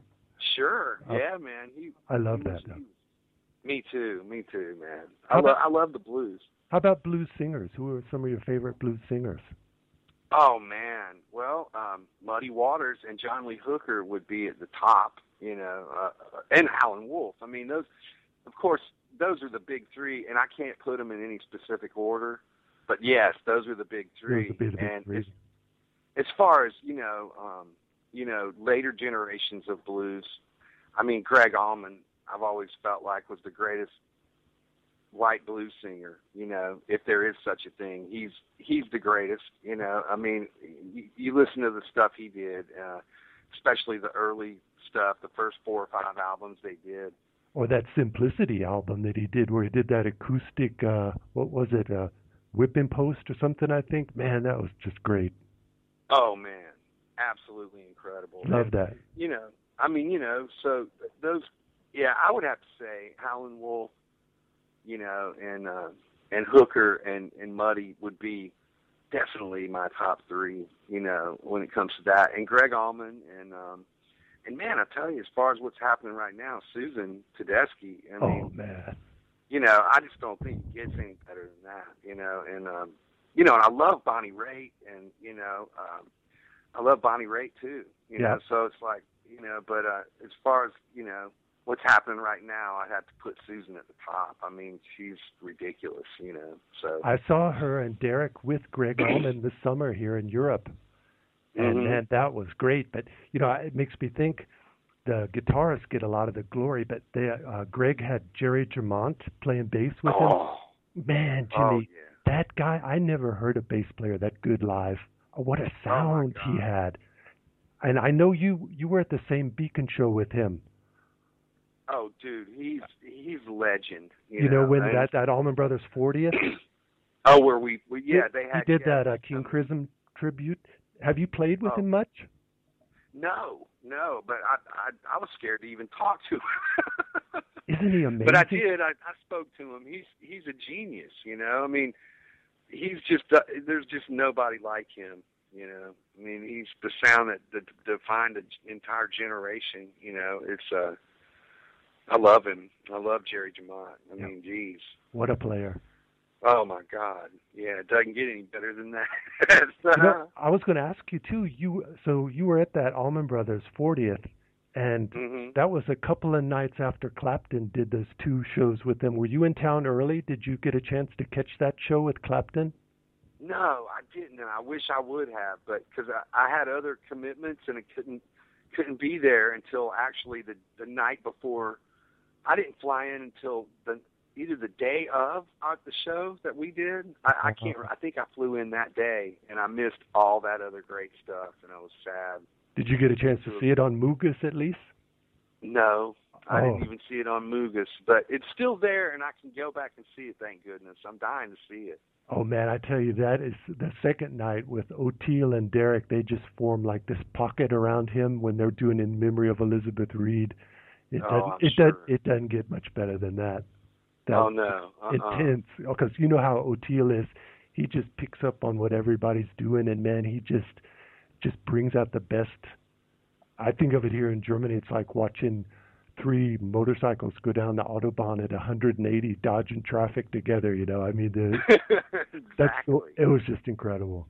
Sure. Uh, yeah, man. He, I love he that. Was, though. He, me too. Me too, man. How I, lo- about, I love the blues. How about blues singers? Who are some of your favorite blues singers? Oh, man. Well, um, Muddy Waters and John Lee Hooker would be at the top, you know, uh, and Howlin' Wolf. I mean, those, of course, those are the big three, and I can't put them in any specific order. But, yes, those are the big three. Those would be the big and three. As, as far as, you know, um, you know, later generations of blues, I mean, Greg Allman, I've always felt like was the greatest white blues singer, you know, if there is such a thing. He's he's the greatest, you know. I mean, you, you listen to the stuff he did, uh, especially the early stuff, the first four or five albums they did. Or that Simplicity album that he did where he did that acoustic, uh, what was it, uh, Whipping Post or something, I think. Man, that was just great. Oh, man, absolutely incredible. Love and, that. You know, I mean, you know, so those, yeah, I would have to say Howlin' Wolf, you know, and uh, and Hooker and, and Muddy would be definitely my top three, you know, when it comes to that. And Greg Allman and, um, and man, I tell you, as far as what's happening right now, Susan Tedeschi, I mean, oh, man. You know, I just don't think it gets any better than that, you know, and, um, you know, and I love Bonnie Raitt and, you know, um, I love Bonnie Raitt too, you yeah. know, so it's like, you know, but uh, as far as, you know, what's happening right now, I'd have to put Susan at the top. I mean, she's ridiculous, you know, so. I saw her and Derek with Greg Allman this summer here in Europe, and mm-hmm. man, that was great. But, you know, it makes me think the guitarists get a lot of the glory, but they, uh, Greg had Jerry Germont playing bass with oh. him. Man, Jimmy, oh, yeah. that guy, I never heard a bass player that good live. Oh, what a sound oh he had. And I know you you were at the same Beacon show with him. Oh, dude, he's he's a legend. You, you know, know when and, that, that Allman Brothers fortieth? oh, where we, we yeah, they had. He did yeah, that uh, King Crimson tribute. Have you played with oh. him much? No, no, but I, I I was scared to even talk to him. Isn't he amazing? But I did. I, I spoke to him. He's he's a genius. You know, I mean, he's just uh, there's just nobody like him. You know, I mean, he's the sound that, that defined an entire generation. You know, it's uh, I love him. I love Jerry Jamont. I yeah. mean, geez, what a player! Oh my God, yeah, it doesn't get any better than that. you know, I was going to ask you too. You so you were at that Allman Brothers fortieth, and mm-hmm. that was a couple of nights after Clapton did those two shows with them. Were you in town early? Did you get a chance to catch that show with Clapton? No, I didn't, and I wish I would have, but because I, I had other commitments and I couldn't couldn't be there until actually the the night before. I didn't fly in until the either the day of uh, the show that we did. I, I can't. I think I flew in that day, and I missed all that other great stuff, and I was sad. Did you get a chance to see it on Mugus at least? No, I oh. didn't even see it on Mugus, but it's still there, and I can go back and see it. Thank goodness. I'm dying to see it. Oh, man, I tell you, that is the second night with O'Teal and Derek. They just form like this pocket around him when they're doing In Memory of Elizabeth Reed. It, oh, doesn't, I'm it, sure. does, it doesn't get much better than that. that oh, no. Uh-uh. Intense. Because you know how O'Teal is. He just picks up on what everybody's doing, and, man, he just just brings out the best. I think of it here in Germany. It's like watching three motorcycles go down the Autobahn at one hundred eighty, dodging traffic together. You know, I mean, the, exactly. that's it was just incredible.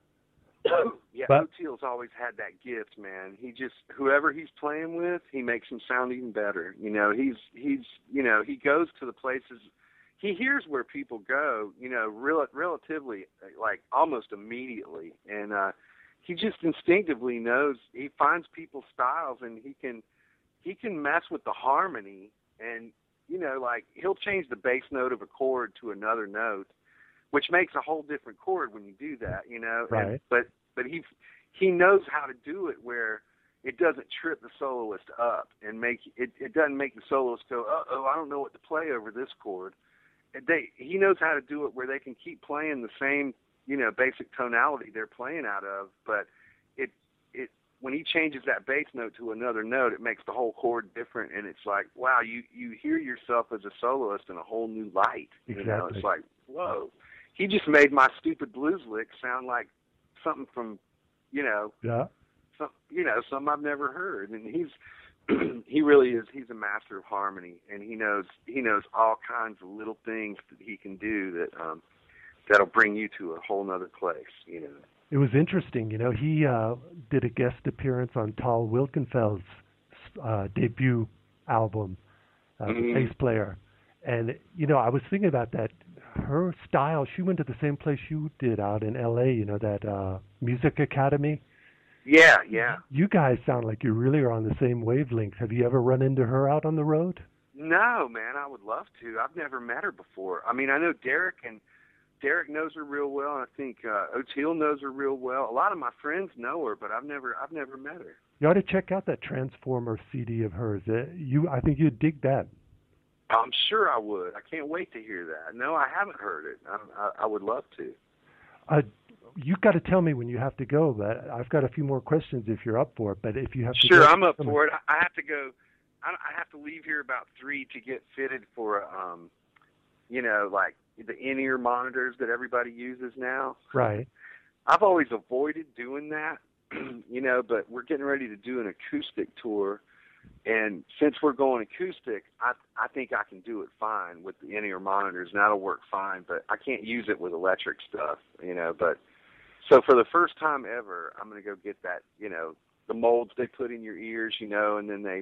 Yeah, but, Oteil's always had that gift, man. He just whoever he's playing with, he makes him sound even better. You know, he's he's you know he goes to the places. He hears where people go, you know, rel- relatively, like almost immediately, and uh, he just instinctively knows. He finds people's styles, and he can he can mess with the harmony, and you know, like he'll change the bass note of a chord to another note, which makes a whole different chord when you do that, you know. Right. And, but but he he knows how to do it where it doesn't trip the soloist up and make it. It doesn't make the soloist go, uh oh, I don't know what to play over this chord. They, he knows how to do it where they can keep playing the same, you know, basic tonality they're playing out of, but it, it, when he changes that bass note to another note, it makes the whole chord different, and it's like, wow, you, you hear yourself as a soloist in a whole new light. Exactly. You know, it's like, whoa, he just made my stupid blues lick sound like something from, you know, yeah, some, you know, something I've never heard, and he's. He really is. He's a master of harmony, and he knows he knows all kinds of little things that he can do that um, that'll bring you to a whole nother place. You know. It was interesting. You know, he uh, did a guest appearance on Tal Wilkenfeld's uh, debut album, uh, mm-hmm. the bass player, and you know, I was thinking about that. Her style. She went to the same place you did out in L A. You know, that uh, Music Academy. Yeah, yeah. You guys sound like you really are on the same wavelength. Have you ever run into her out on the road? No, man, I would love to. I've never met her before. I mean, I know Derek, and Derek knows her real well, and I think uh, Oteil knows her real well. A lot of my friends know her, but I've never, I've never met her. You ought to check out that Transformer C D of hers. Uh, you, I think you'd dig that. I'm sure I would. I can't wait to hear that. No, I haven't heard it. I, I, I would love to. Uh, You've got to tell me when you have to go, but I've got a few more questions if you're up for it. But if you have to sure, go, I'm up for it. I have to go. I have to leave here about three to get fitted for, um, you know, like the in-ear monitors that everybody uses now. Right. I've always avoided doing that, you know, but we're getting ready to do an acoustic tour. And since we're going acoustic, I I think I can do it fine with the in-ear monitors, and that'll work fine. But I can't use it with electric stuff, you know, but... So for the first time ever, I'm going to go get that, you know, the molds they put in your ears, you know, and then they,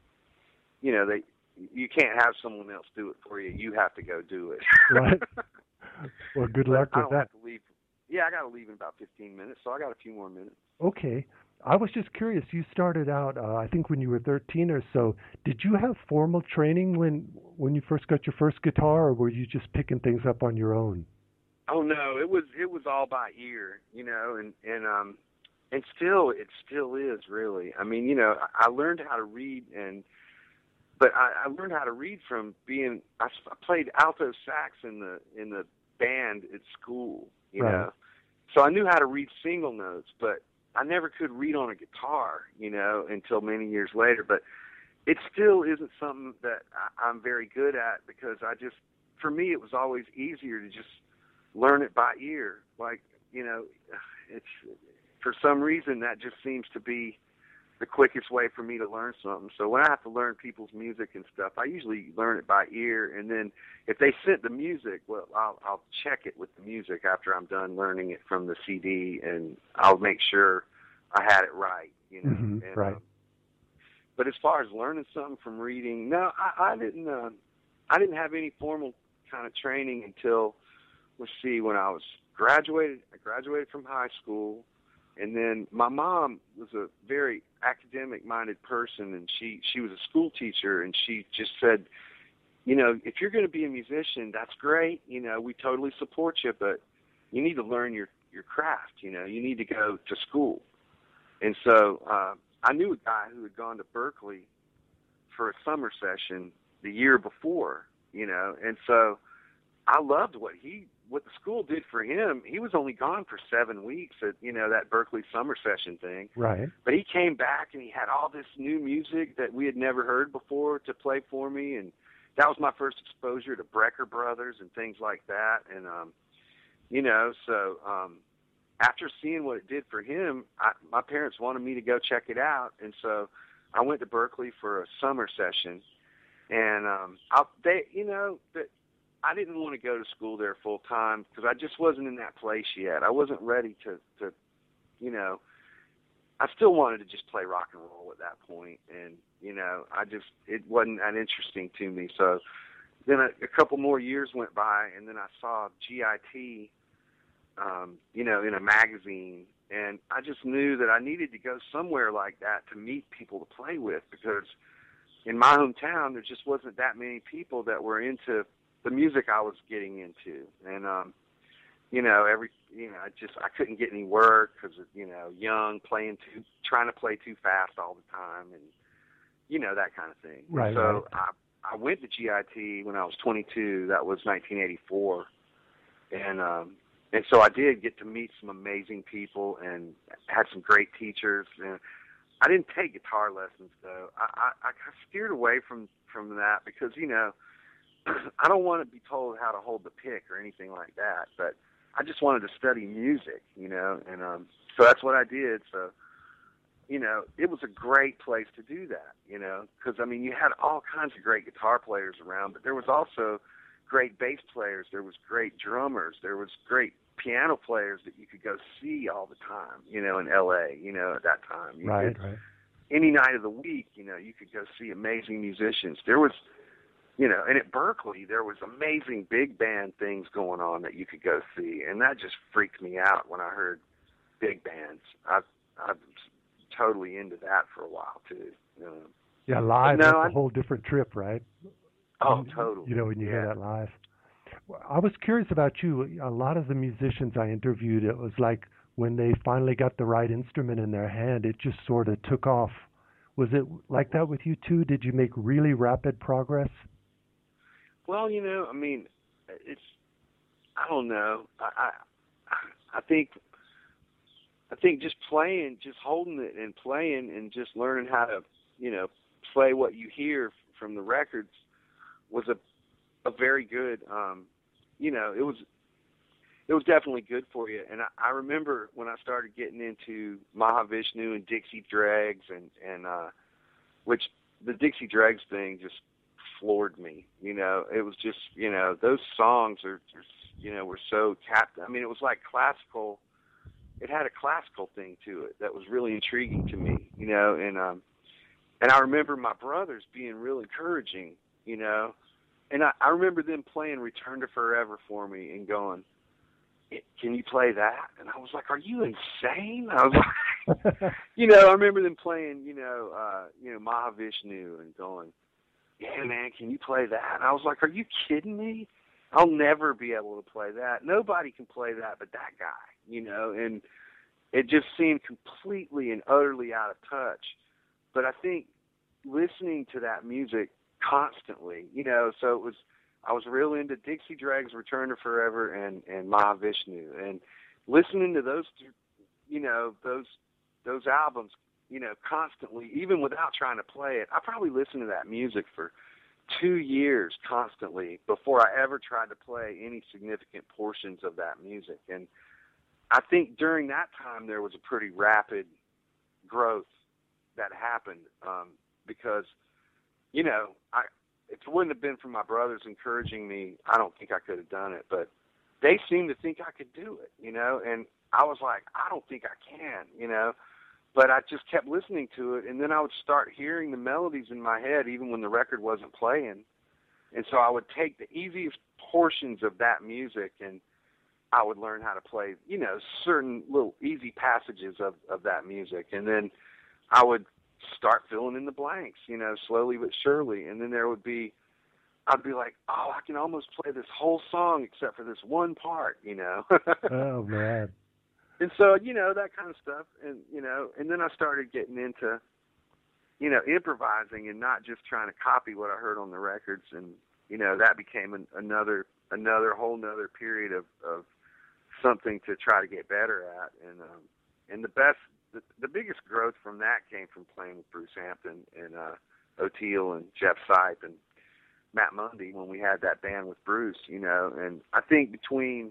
you know, they, you can't have someone else do it for you. You have to go do it. Right. Well, good luck I with don't that. have to leave. Yeah, I got to leave in about fifteen minutes, so I got a few more minutes. Okay. I was just curious. You started out, uh, I think, when you were thirteen or so. Did you have formal training when when you first got your first guitar, or were you just picking things up on your own? Oh no, it was it was all by ear, you know, and and um and still it still is really. I mean, you know, I, I learned how to read, and but I, I learned how to read from being. I, I played alto sax in the in the band at school, you right. know, so I knew how to read single notes, but I never could read on a guitar, you know, until many years later. But it still isn't something that I, I'm very good at, because I just, for me, it was always easier to just learn it by ear. Like, you know, it's, for some reason that just seems to be the quickest way for me to learn something. So when I have to learn people's music and stuff, I usually learn it by ear, and then if they sent the music, well, I'll, I'll check it with the music after I'm done learning it from the C D, and I'll make sure I had it right, you know. Mm-hmm, and, right. Um, but as far as learning something from reading, no, I, I didn't. Uh, I didn't have any formal kind of training until, let's see, when I was graduated. I graduated from high school, and then my mom was a very academic-minded person, and she she was a school teacher, and she just said, you know, if you're going to be a musician, that's great. You know, we totally support you, but you need to learn your your craft. You know, you need to go to school. And so uh, I knew a guy who had gone to Berkeley for a summer session the year before, you know, and so I loved what he, what the school did for him. He was only gone for seven weeks at, you know, that Berkeley summer session thing. Right. But he came back and he had all this new music that we had never heard before to play for me. And that was my first exposure to Brecker Brothers and things like that. And, um, you know, so um, after seeing what it did for him, I, my parents wanted me to go check it out. And so I went to Berkeley for a summer session, and um, I, they, you know, that I didn't want to go to school there full time because I just wasn't in that place yet. I wasn't ready to, to, you know, I still wanted to just play rock and roll at that point, and you know, I just it wasn't that interesting to me. So then a, a couple more years went by, and then I saw G I T, um, you know, in a magazine. And I just knew that I needed to go somewhere like that to meet people to play with, because in my hometown there just wasn't that many people that were into the music I was getting into. And um, you know, every you know, I just I couldn't get any work because you know, young, playing too, trying to play too fast all the time, and you know, that kind of thing. Right. So right. I I went to G I T when I was twenty-two. That was nineteen eighty-four, and um, And so I did get to meet some amazing people and had some great teachers. And I didn't take guitar lessons, though. I, I, I steered away from, from that because, you know, I don't want to be told how to hold the pick or anything like that. But I just wanted to study music, you know, and um, so that's what I did. So, you know, it was a great place to do that, you know, because, I mean, you had all kinds of great guitar players around, but there was also great bass players. There was great drummers. There was great piano players that you could go see all the time, you know, in L A, you know, at that time. You right, could, right. Any night of the week, you know, you could go see amazing musicians. There was, you know, and at Berkeley, there was amazing big band things going on that you could go see. And that just freaked me out when I heard big bands. I, I was totally into that for a while, too. You know. Yeah, live, no, that's I, a whole different trip, right? Oh, when, totally. You know, when you yeah. hear that live. I was curious about you. A lot of the musicians I interviewed, it was like when they finally got the right instrument in their hand, it just sort of took off. Was it like that with you too? Did you make really rapid progress? Well, you know, I mean, it's, I don't know. I, I, I think, I think just playing, just holding it and playing and just learning how to, you know, play what you hear from the records was a, a very good, um, you know, it was, it was definitely good for you. And I, I remember when I started getting into Mahavishnu and Dixie Dregs and, and, uh, which the Dixie Dregs thing just floored me. You know, it was just, you know, those songs are, are you know, were so capt. I mean, it was like classical. It had a classical thing to it that was really intriguing to me, you know, and, um, and I remember my brothers being real encouraging, you know, and I, I remember them playing Return to Forever for me and going, can you play that? And I was like, are you insane? I was like, you know, I remember them playing, you know, uh, you know, Mahavishnu and going, yeah, man, can you play that? And I was like, are you kidding me? I'll never be able to play that. Nobody can play that but that guy, you know, and it just seemed completely and utterly out of touch. But I think listening to that music constantly, you know, so it was, I was real into Dixie Dregs, Return to Forever, and, and Mahavishnu. And listening to those, you know, those those albums, you know, constantly, even without trying to play it, I probably listened to that music for two years constantly before I ever tried to play any significant portions of that music. And I think during that time there was a pretty rapid growth that happened um, because, you know, I if it wouldn't have been for my brothers encouraging me, I don't think I could have done it. But they seemed to think I could do it, you know, and I was like, I don't think I can, you know. But I just kept listening to it, and then I would start hearing the melodies in my head even when the record wasn't playing. And so I would take the easiest portions of that music, and I would learn how to play, you know, certain little easy passages of, of that music. And then I would start filling in the blanks, you know, slowly but surely. And then there would be, I'd be like, oh, I can almost play this whole song except for this one part, you know. Oh, man. And so, you know, that kind of stuff. And, you know, and then I started getting into, you know, improvising and not just trying to copy what I heard on the records. And, you know, that became an, another, another whole nother period of, of something to try to get better at. And, um, and the best, the, the biggest growth from that came from playing with Bruce Hampton and, uh, O'Teal and Jeff Sipe and Matt Mundy when we had that band with Bruce, you know. And I think between,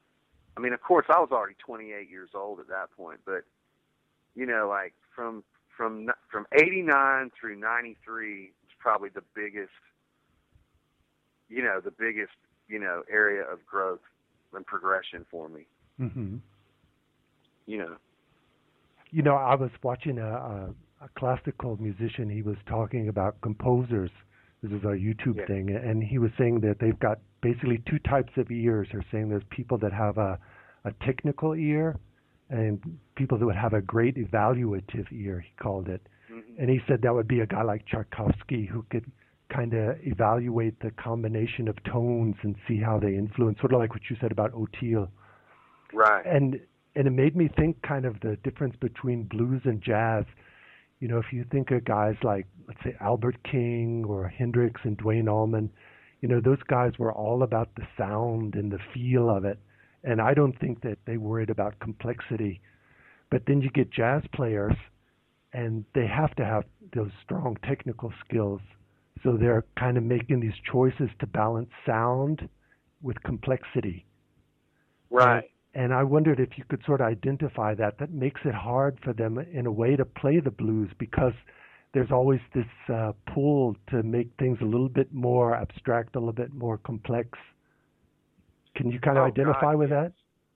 I mean, of course, I was already twenty-eight years old at that point, but, you know, like from from from eighty-nine through ninety-three was probably the biggest, you know, the biggest, you know, area of growth and progression for me. Mm-hmm. You know. You know, I was watching a, a, a classical musician. He was talking about composers. This is a YouTube yeah. thing, and he was saying that they've got basically two types of ears. They're saying there's people that have a, a technical ear and people that would have a great evaluative ear, he called it. Mm-hmm. And he said that would be a guy like Tchaikovsky who could kind of evaluate the combination of tones and see how they influence, sort of like what you said about Oteil. Right. And and it made me think kind of the difference between blues and jazz. You know, if you think of guys like, let's say, Albert King or Hendrix and Duane Allman, you know, those guys were all about the sound and the feel of it. And I don't think that they worried about complexity. But then you get jazz players, and they have to have those strong technical skills. So they're kind of making these choices to balance sound with complexity. Right. And, and I wondered if you could sort of identify that. That makes it hard for them in a way to play the blues because there's always this uh, pull to make things a little bit more abstract, a little bit more complex. Can you kind of oh, identify God, with yes. that?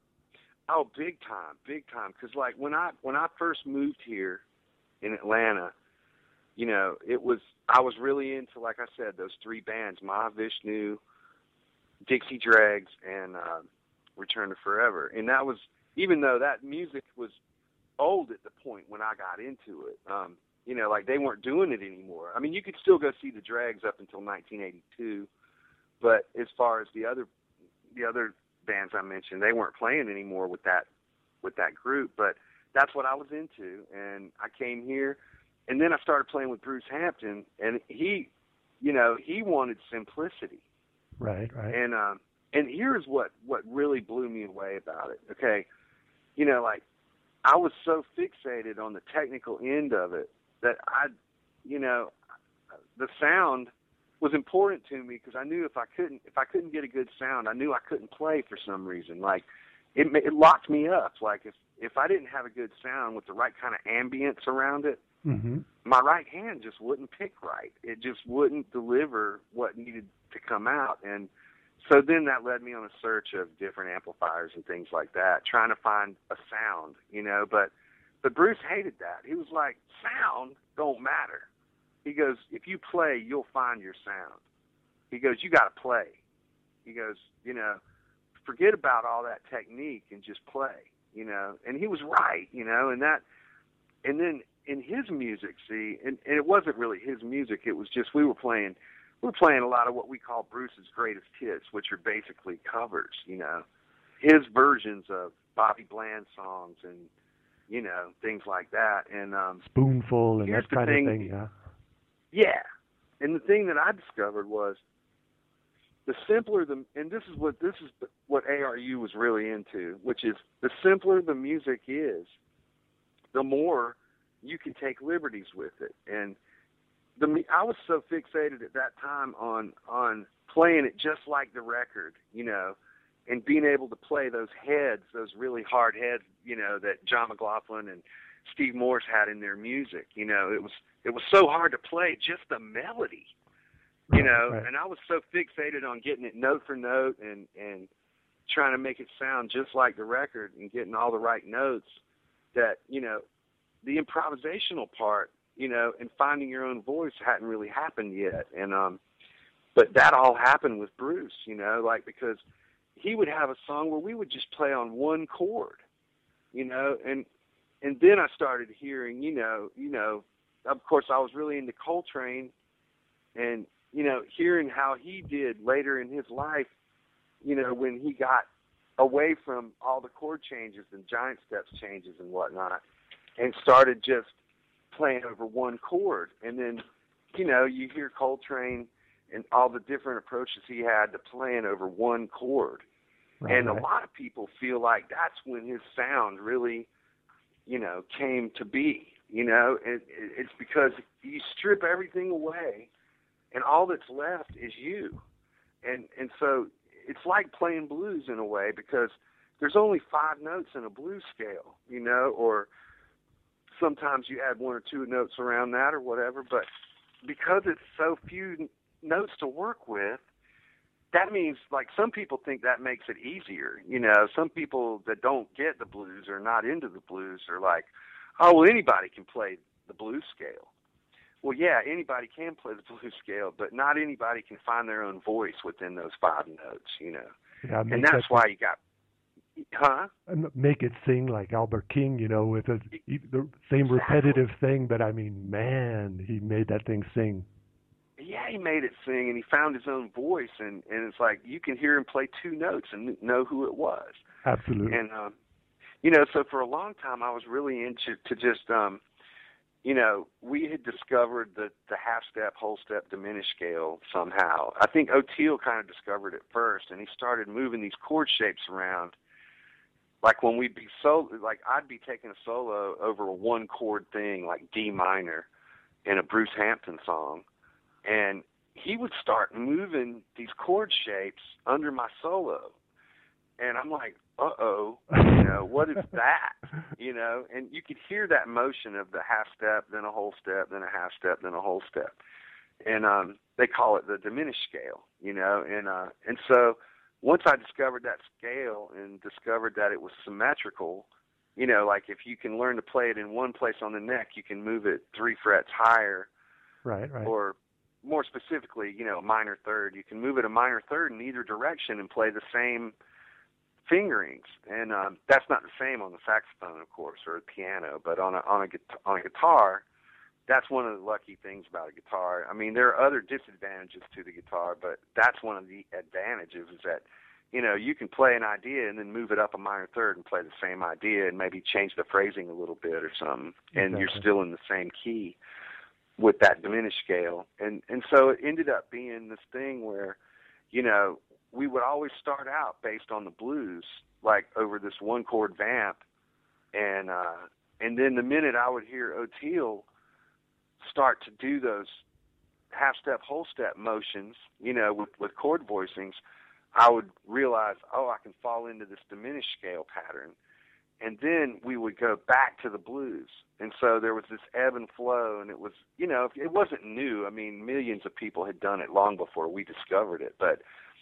Oh, big time, big time. Because like when I when I first moved here in Atlanta, you know, it was I was really into, like I said, those three bands: Mahavishnu, Dixie Dregs, and uh, Return to Forever. And that was, even though that music was old at the point when I got into it. Um, you know, like they weren't doing it anymore. I mean, you could still go see the Dregs up until nineteen eighty-two, but as far as the other the other bands I mentioned, they weren't playing anymore with that with that group. But that's what I was into, and I came here, and then I started playing with Bruce Hampton, and he, you know, he wanted simplicity. Right, right. And um, and here's what what really blew me away about it. Okay, you know, like I was so fixated on the technical end of it that I, you know, the sound was important to me because I knew if I couldn't if I couldn't get a good sound, I knew I couldn't play for some reason. Like it it locked me up. Like if if I didn't have a good sound with the right kind of ambience around it, mm-hmm. my right hand just wouldn't pick right. It just wouldn't deliver what needed to come out. And so then that led me on a search of different amplifiers and things like that, trying to find a sound, you know. But but Bruce hated that. He was like, sound don't matter. He goes, if you play, you'll find your sound. He goes, you got to play. He goes, you know, forget about all that technique and just play, you know. And he was right, you know. And that, and then in his music, see, and, and it wasn't really his music. It was just we were playing, we were playing a lot of what we call Bruce's greatest hits, which are basically covers, you know, his versions of Bobby Bland songs and, you know, things like that. And um, Spoonful and that kind thing, of thing, yeah. Yeah, and the thing that I discovered was the simpler the, and this is what this is what A R U was really into, which is the simpler the music is, the more you can take liberties with it. And the I was so fixated at that time on on playing it just like the record, you know, and being able to play those heads, those really hard heads, you know, that John McLaughlin and Steve Morse had in their music. You know, it was it was so hard to play just the melody, you right, know, right. and I was so fixated on getting it note for note and, and trying to make it sound just like the record and getting all the right notes that, you know, the improvisational part, you know, and finding your own voice hadn't really happened yet. And um, but that all happened with Bruce, you know, like because he would have a song where we would just play on one chord, you know, and and then I started hearing, you know, you know, of course I was really into Coltrane, and you know, hearing how he did later in his life, you know, when he got away from all the chord changes and giant steps changes and whatnot, and started just playing over one chord. And then, you know, you hear Coltrane and all the different approaches he had to playing over one chord. Right, and right. a lot of people feel like that's when his sound really, you know, came to be, you know, and it's because you strip everything away and all that's left is you. And and so it's like playing blues in a way because there's only five notes in a blues scale, you know, or sometimes you add one or two notes around that or whatever, but because it's so few notes to work with, that means, like, some people think that makes it easier. You know, some people that don't get the blues or not into the blues are like, oh, well, anybody can play the blues scale. Well, yeah, anybody can play the blues scale, but not anybody can find their own voice within those five notes, you know. Yeah, and that's that why you got, huh? Make it sing like Albert King, you know, with a, the same repetitive thing, but I mean, man, he made that thing sing. Yeah, he made it sing, and he found his own voice, and, and it's like you can hear him play two notes and know who it was. Absolutely. And, um, you know, so for a long time I was really into to just, um, you know, we had discovered the, the half-step, whole-step, diminished scale somehow. I think Oteil kind of discovered it first, and he started moving these chord shapes around. Like when we'd be so, like I'd be taking a solo over a one-chord thing, like D minor, in a Bruce Hampton song, and he would start moving these chord shapes under my solo. And I'm like, uh-oh, you know, what is that? You know, and you could hear that motion of the half step, then a whole step, then a half step, then a whole step. And um, they call it the diminished scale, you know. And uh, and so once I discovered that scale and discovered that it was symmetrical, you know, like if you can learn to play it in one place on the neck, you can move it three frets higher. Right, right. Or more specifically, you know, a minor third. You can move it a minor third in either direction and play the same fingerings. And um, that's not the same on the saxophone, of course, or the piano, but on a on a on a guitar, that's one of the lucky things about a guitar. I mean, there are other disadvantages to the guitar, but that's one of the advantages is that, you know, you can play an idea and then move it up a minor third and play the same idea and maybe change the phrasing a little bit or something, and exactly. You're still in the same key with that diminished scale. And and so it ended up being this thing where, you know, we would always start out based on the blues, like over this one chord vamp, and uh, and then the minute I would hear Oteil start to do those half step, whole step motions, you know, with, with chord voicings, I would realize, oh, I can fall into this diminished scale pattern. And then we would go back to the blues. And so there was this ebb and flow, and it was, you know, it wasn't new. I mean, millions of people had done it long before we discovered it, but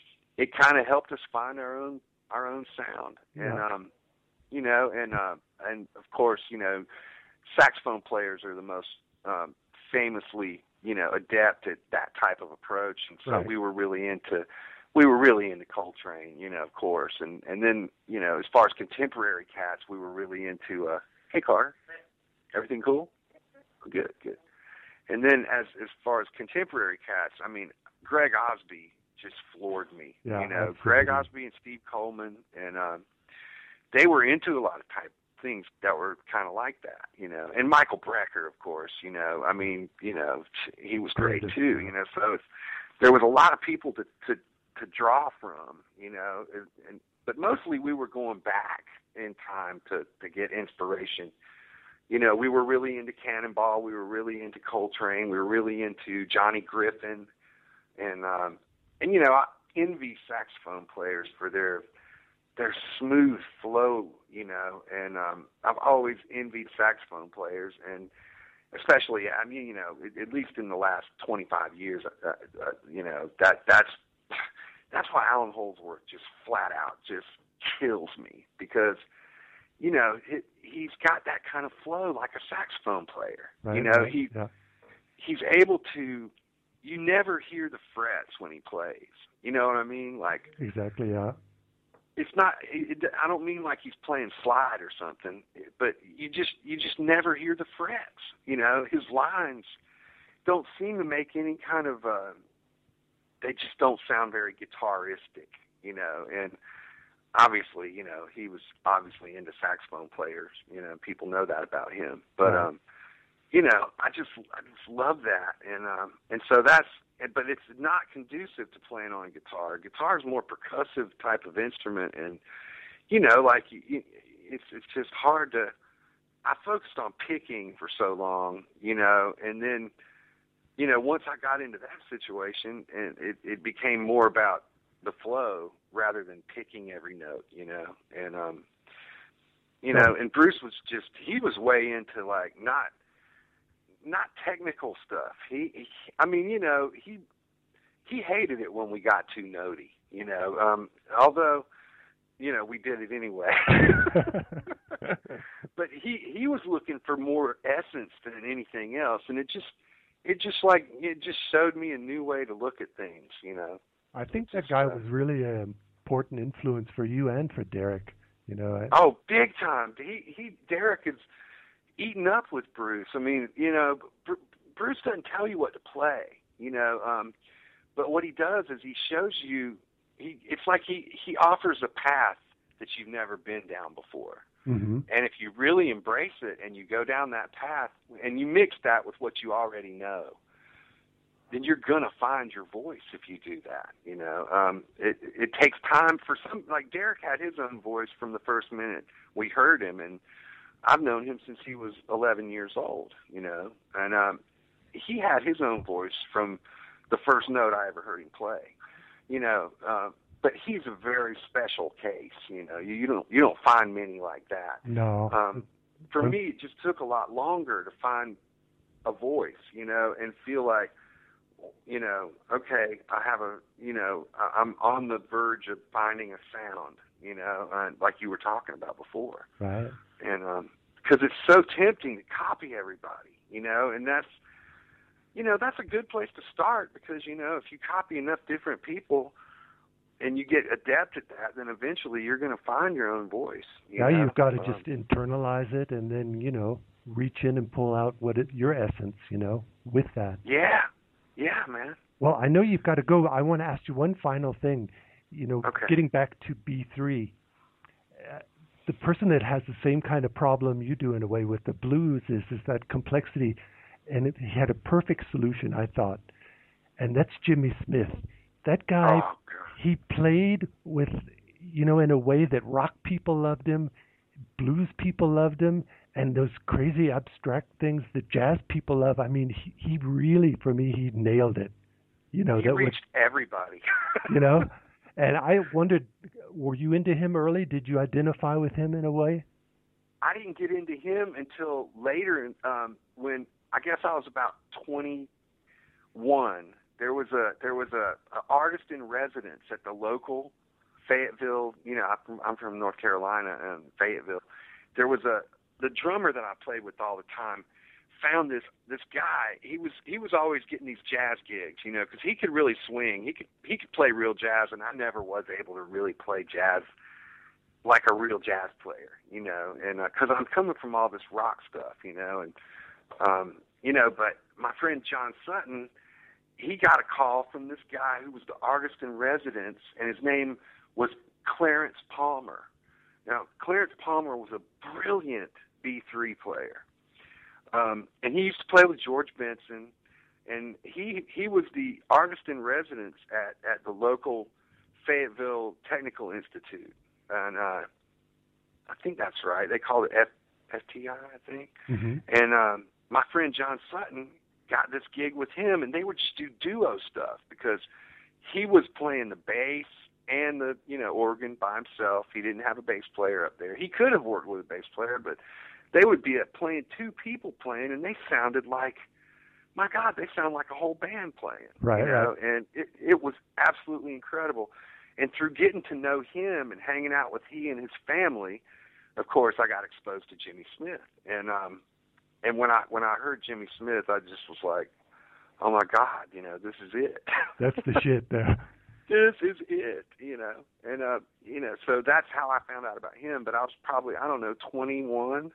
it kind of helped us find our own our own sound. Yeah. And, um, you know, and, uh, and of course, you know, saxophone players are the most um, famously, you know, adept at that type of approach. And so right. we were really into we were really into Coltrane, you know, of course. And, and then, you know, as far as contemporary cats, we were really into, uh, hey, Carter, everything cool? Good, good. And then as as far as contemporary cats, I mean, Greg Osby just floored me. Yeah, you know, absolutely. Greg Osby and Steve Coleman, and um, they were into a lot of type things that were kind of like that, you know. And Michael Brecker, of course, you know, I mean, you know, he was great too, you know. So it's, there was a lot of people to, to to draw from, you know, and, and but mostly we were going back in time to, to get inspiration. You know, we were really into Cannonball, we were really into Coltrane, we were really into Johnny Griffin, and um, and you know, I envy saxophone players for their their smooth flow, you know, and um, I've always envied saxophone players, and especially, I mean, you know, at, at least in the last twenty-five years, uh, uh, you know, that that's that's why Allan Holdsworth just flat out just kills me, because, you know, it, he's got that kind of flow like a saxophone player. Right, you know, right, he yeah. he's able to. You never hear the frets when he plays. You know what I mean? Like exactly, yeah. It's not. It, I don't mean like he's playing slide or something, but you just you just never hear the frets. You know, his lines don't seem to make any kind of. Uh, they just don't sound very guitaristic. You know, and obviously, you know, he was obviously into saxophone players. You know, people know that about him. But right. um, you know, I just I just love that, and um, and so that's. But it's not conducive to playing on guitar. Guitar is a more percussive type of instrument, and you know, like it's it's just hard to. I focused on picking for so long, you know, and then, you know, once I got into that situation, and it, it became more about the flow rather than picking every note, you know, and um, you know, and Bruce was just, he was way into like not, not technical stuff. He, he I mean, you know, he, he hated it when we got too notey, you know, um, although, you know, we did it anyway. But he, he was looking for more essence than anything else. And it just, it just like, it just showed me a new way to look at things, you know. I think that guy was really an important influence for you and for Derek, you know. Oh, big time. He, he, Derek is eaten up with Bruce. I mean, you know, Br- Bruce doesn't tell you what to play, you know, um, but what he does is he shows you, he, it's like he, he offers a path that you've never been down before. Mm-hmm. And if you really embrace it and you go down that path and you mix that with what you already know, then you're going to find your voice if you do that, you know. Um, it, it takes time for some, like Derek had his own voice from the first minute we heard him, and I've known him since he was eleven years old, you know. And um, he had his own voice from the first note I ever heard him play, you know. Uh, but he's a very special case, you know. You, you don't you don't find many like that. No. Um, for me, it just took a lot longer to find a voice, you know, and feel like, you know, okay, I have a, you know, I'm on the verge of finding a sound, you know, uh, like you were talking about before. Right. And um, because it's so tempting to copy everybody, you know, and that's, you know, that's a good place to start because, you know, if you copy enough different people and you get adept at that, then eventually you're going to find your own voice. You now know? You've got to um, just internalize it and then, you know, reach in and pull out what it, your essence, you know, with that. Yeah. Yeah, man. Well, I know you've got to go. I want to ask you one final thing. You know, okay. Getting back to B three, uh, the person that has the same kind of problem you do in a way with the blues is is that complexity, and it, he had a perfect solution, I thought, and that's Jimmy Smith. That guy, oh, he played with, you know, in a way that rock people loved him, blues people loved him, and those crazy abstract things that jazz people love. I mean, he, he really, for me, he nailed it. You know, he that reached was, everybody. You know, and I wondered, were you into him early? Did you identify with him in a way? I didn't get into him until later, um, when I guess I was about twenty-one. There was a there was a, a artist in residence at the local Fayetteville. You know, I'm from, I'm from North Carolina and Fayetteville. There was a the drummer that I played with all the time found this this guy. He was he was always getting these jazz gigs, you know, because he could really swing. He could he could play real jazz, and I never was able to really play jazz like a real jazz player, you know, and because uh, I'm coming from all this rock stuff, you know, and um, you know, but my friend John Sutton, he got a call from this guy who was the artist in residence, and his name was Clarence Palmer. Now, Clarence Palmer was a brilliant B three player. Um, and he used to play with George Benson, and he he was the artist in residence at, at the local Fayetteville Technical Institute. And uh, I think that's right. They call it F- FTI, I think. Mm-hmm. And um, my friend John Sutton got this gig with him, and they would just do duo stuff because he was playing the bass and the, you know, organ by himself. He didn't have a bass player up there. He could have worked with a bass player, but they would be playing two people playing, and they sounded like, my God, they sound like a whole band playing. Right, you know? right. And it, it was absolutely incredible. And through getting to know him and hanging out with he and his family, of course, I got exposed to Jimmy Smith. And um, and when I when I heard Jimmy Smith, I just was like, oh my God, you know, this is it. That's the shit there. This is it, you know. And uh, you know, so that's how I found out about him. But I was probably, I don't know, twenty-one.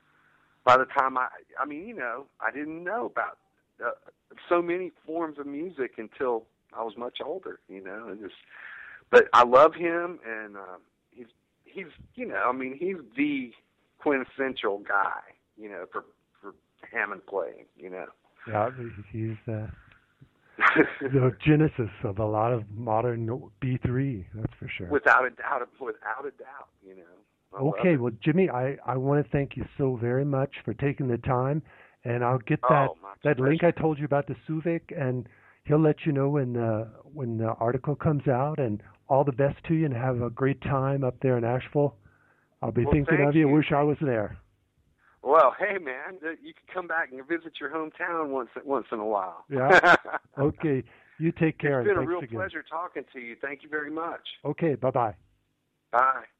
By the time I, I mean, you know, I didn't know about uh, so many forms of music until I was much older, you know. And just, but I love him, and um, he's he's, you know, I mean, he's the quintessential guy, you know, for for Hammond playing, you know. Yeah, he's uh, the genesis of a lot of modern B three, that's for sure. Without a doubt, without a doubt, you know. I Okay, well, Jimmy, I, I want to thank you so very much for taking the time, and I'll get that oh, that link I told you about the Suvik, and he'll let you know when the when the article comes out. And all the best to you, and have a great time up there in Asheville I'll be Well, thinking thank of you. you. Wish I was there. Well, hey, man, th- you can come back and visit your hometown once once in a while. Yeah. Okay. You take care. It's been and a thanks real again. pleasure talking to you. Thank you very much. Okay. Bye-bye. Bye.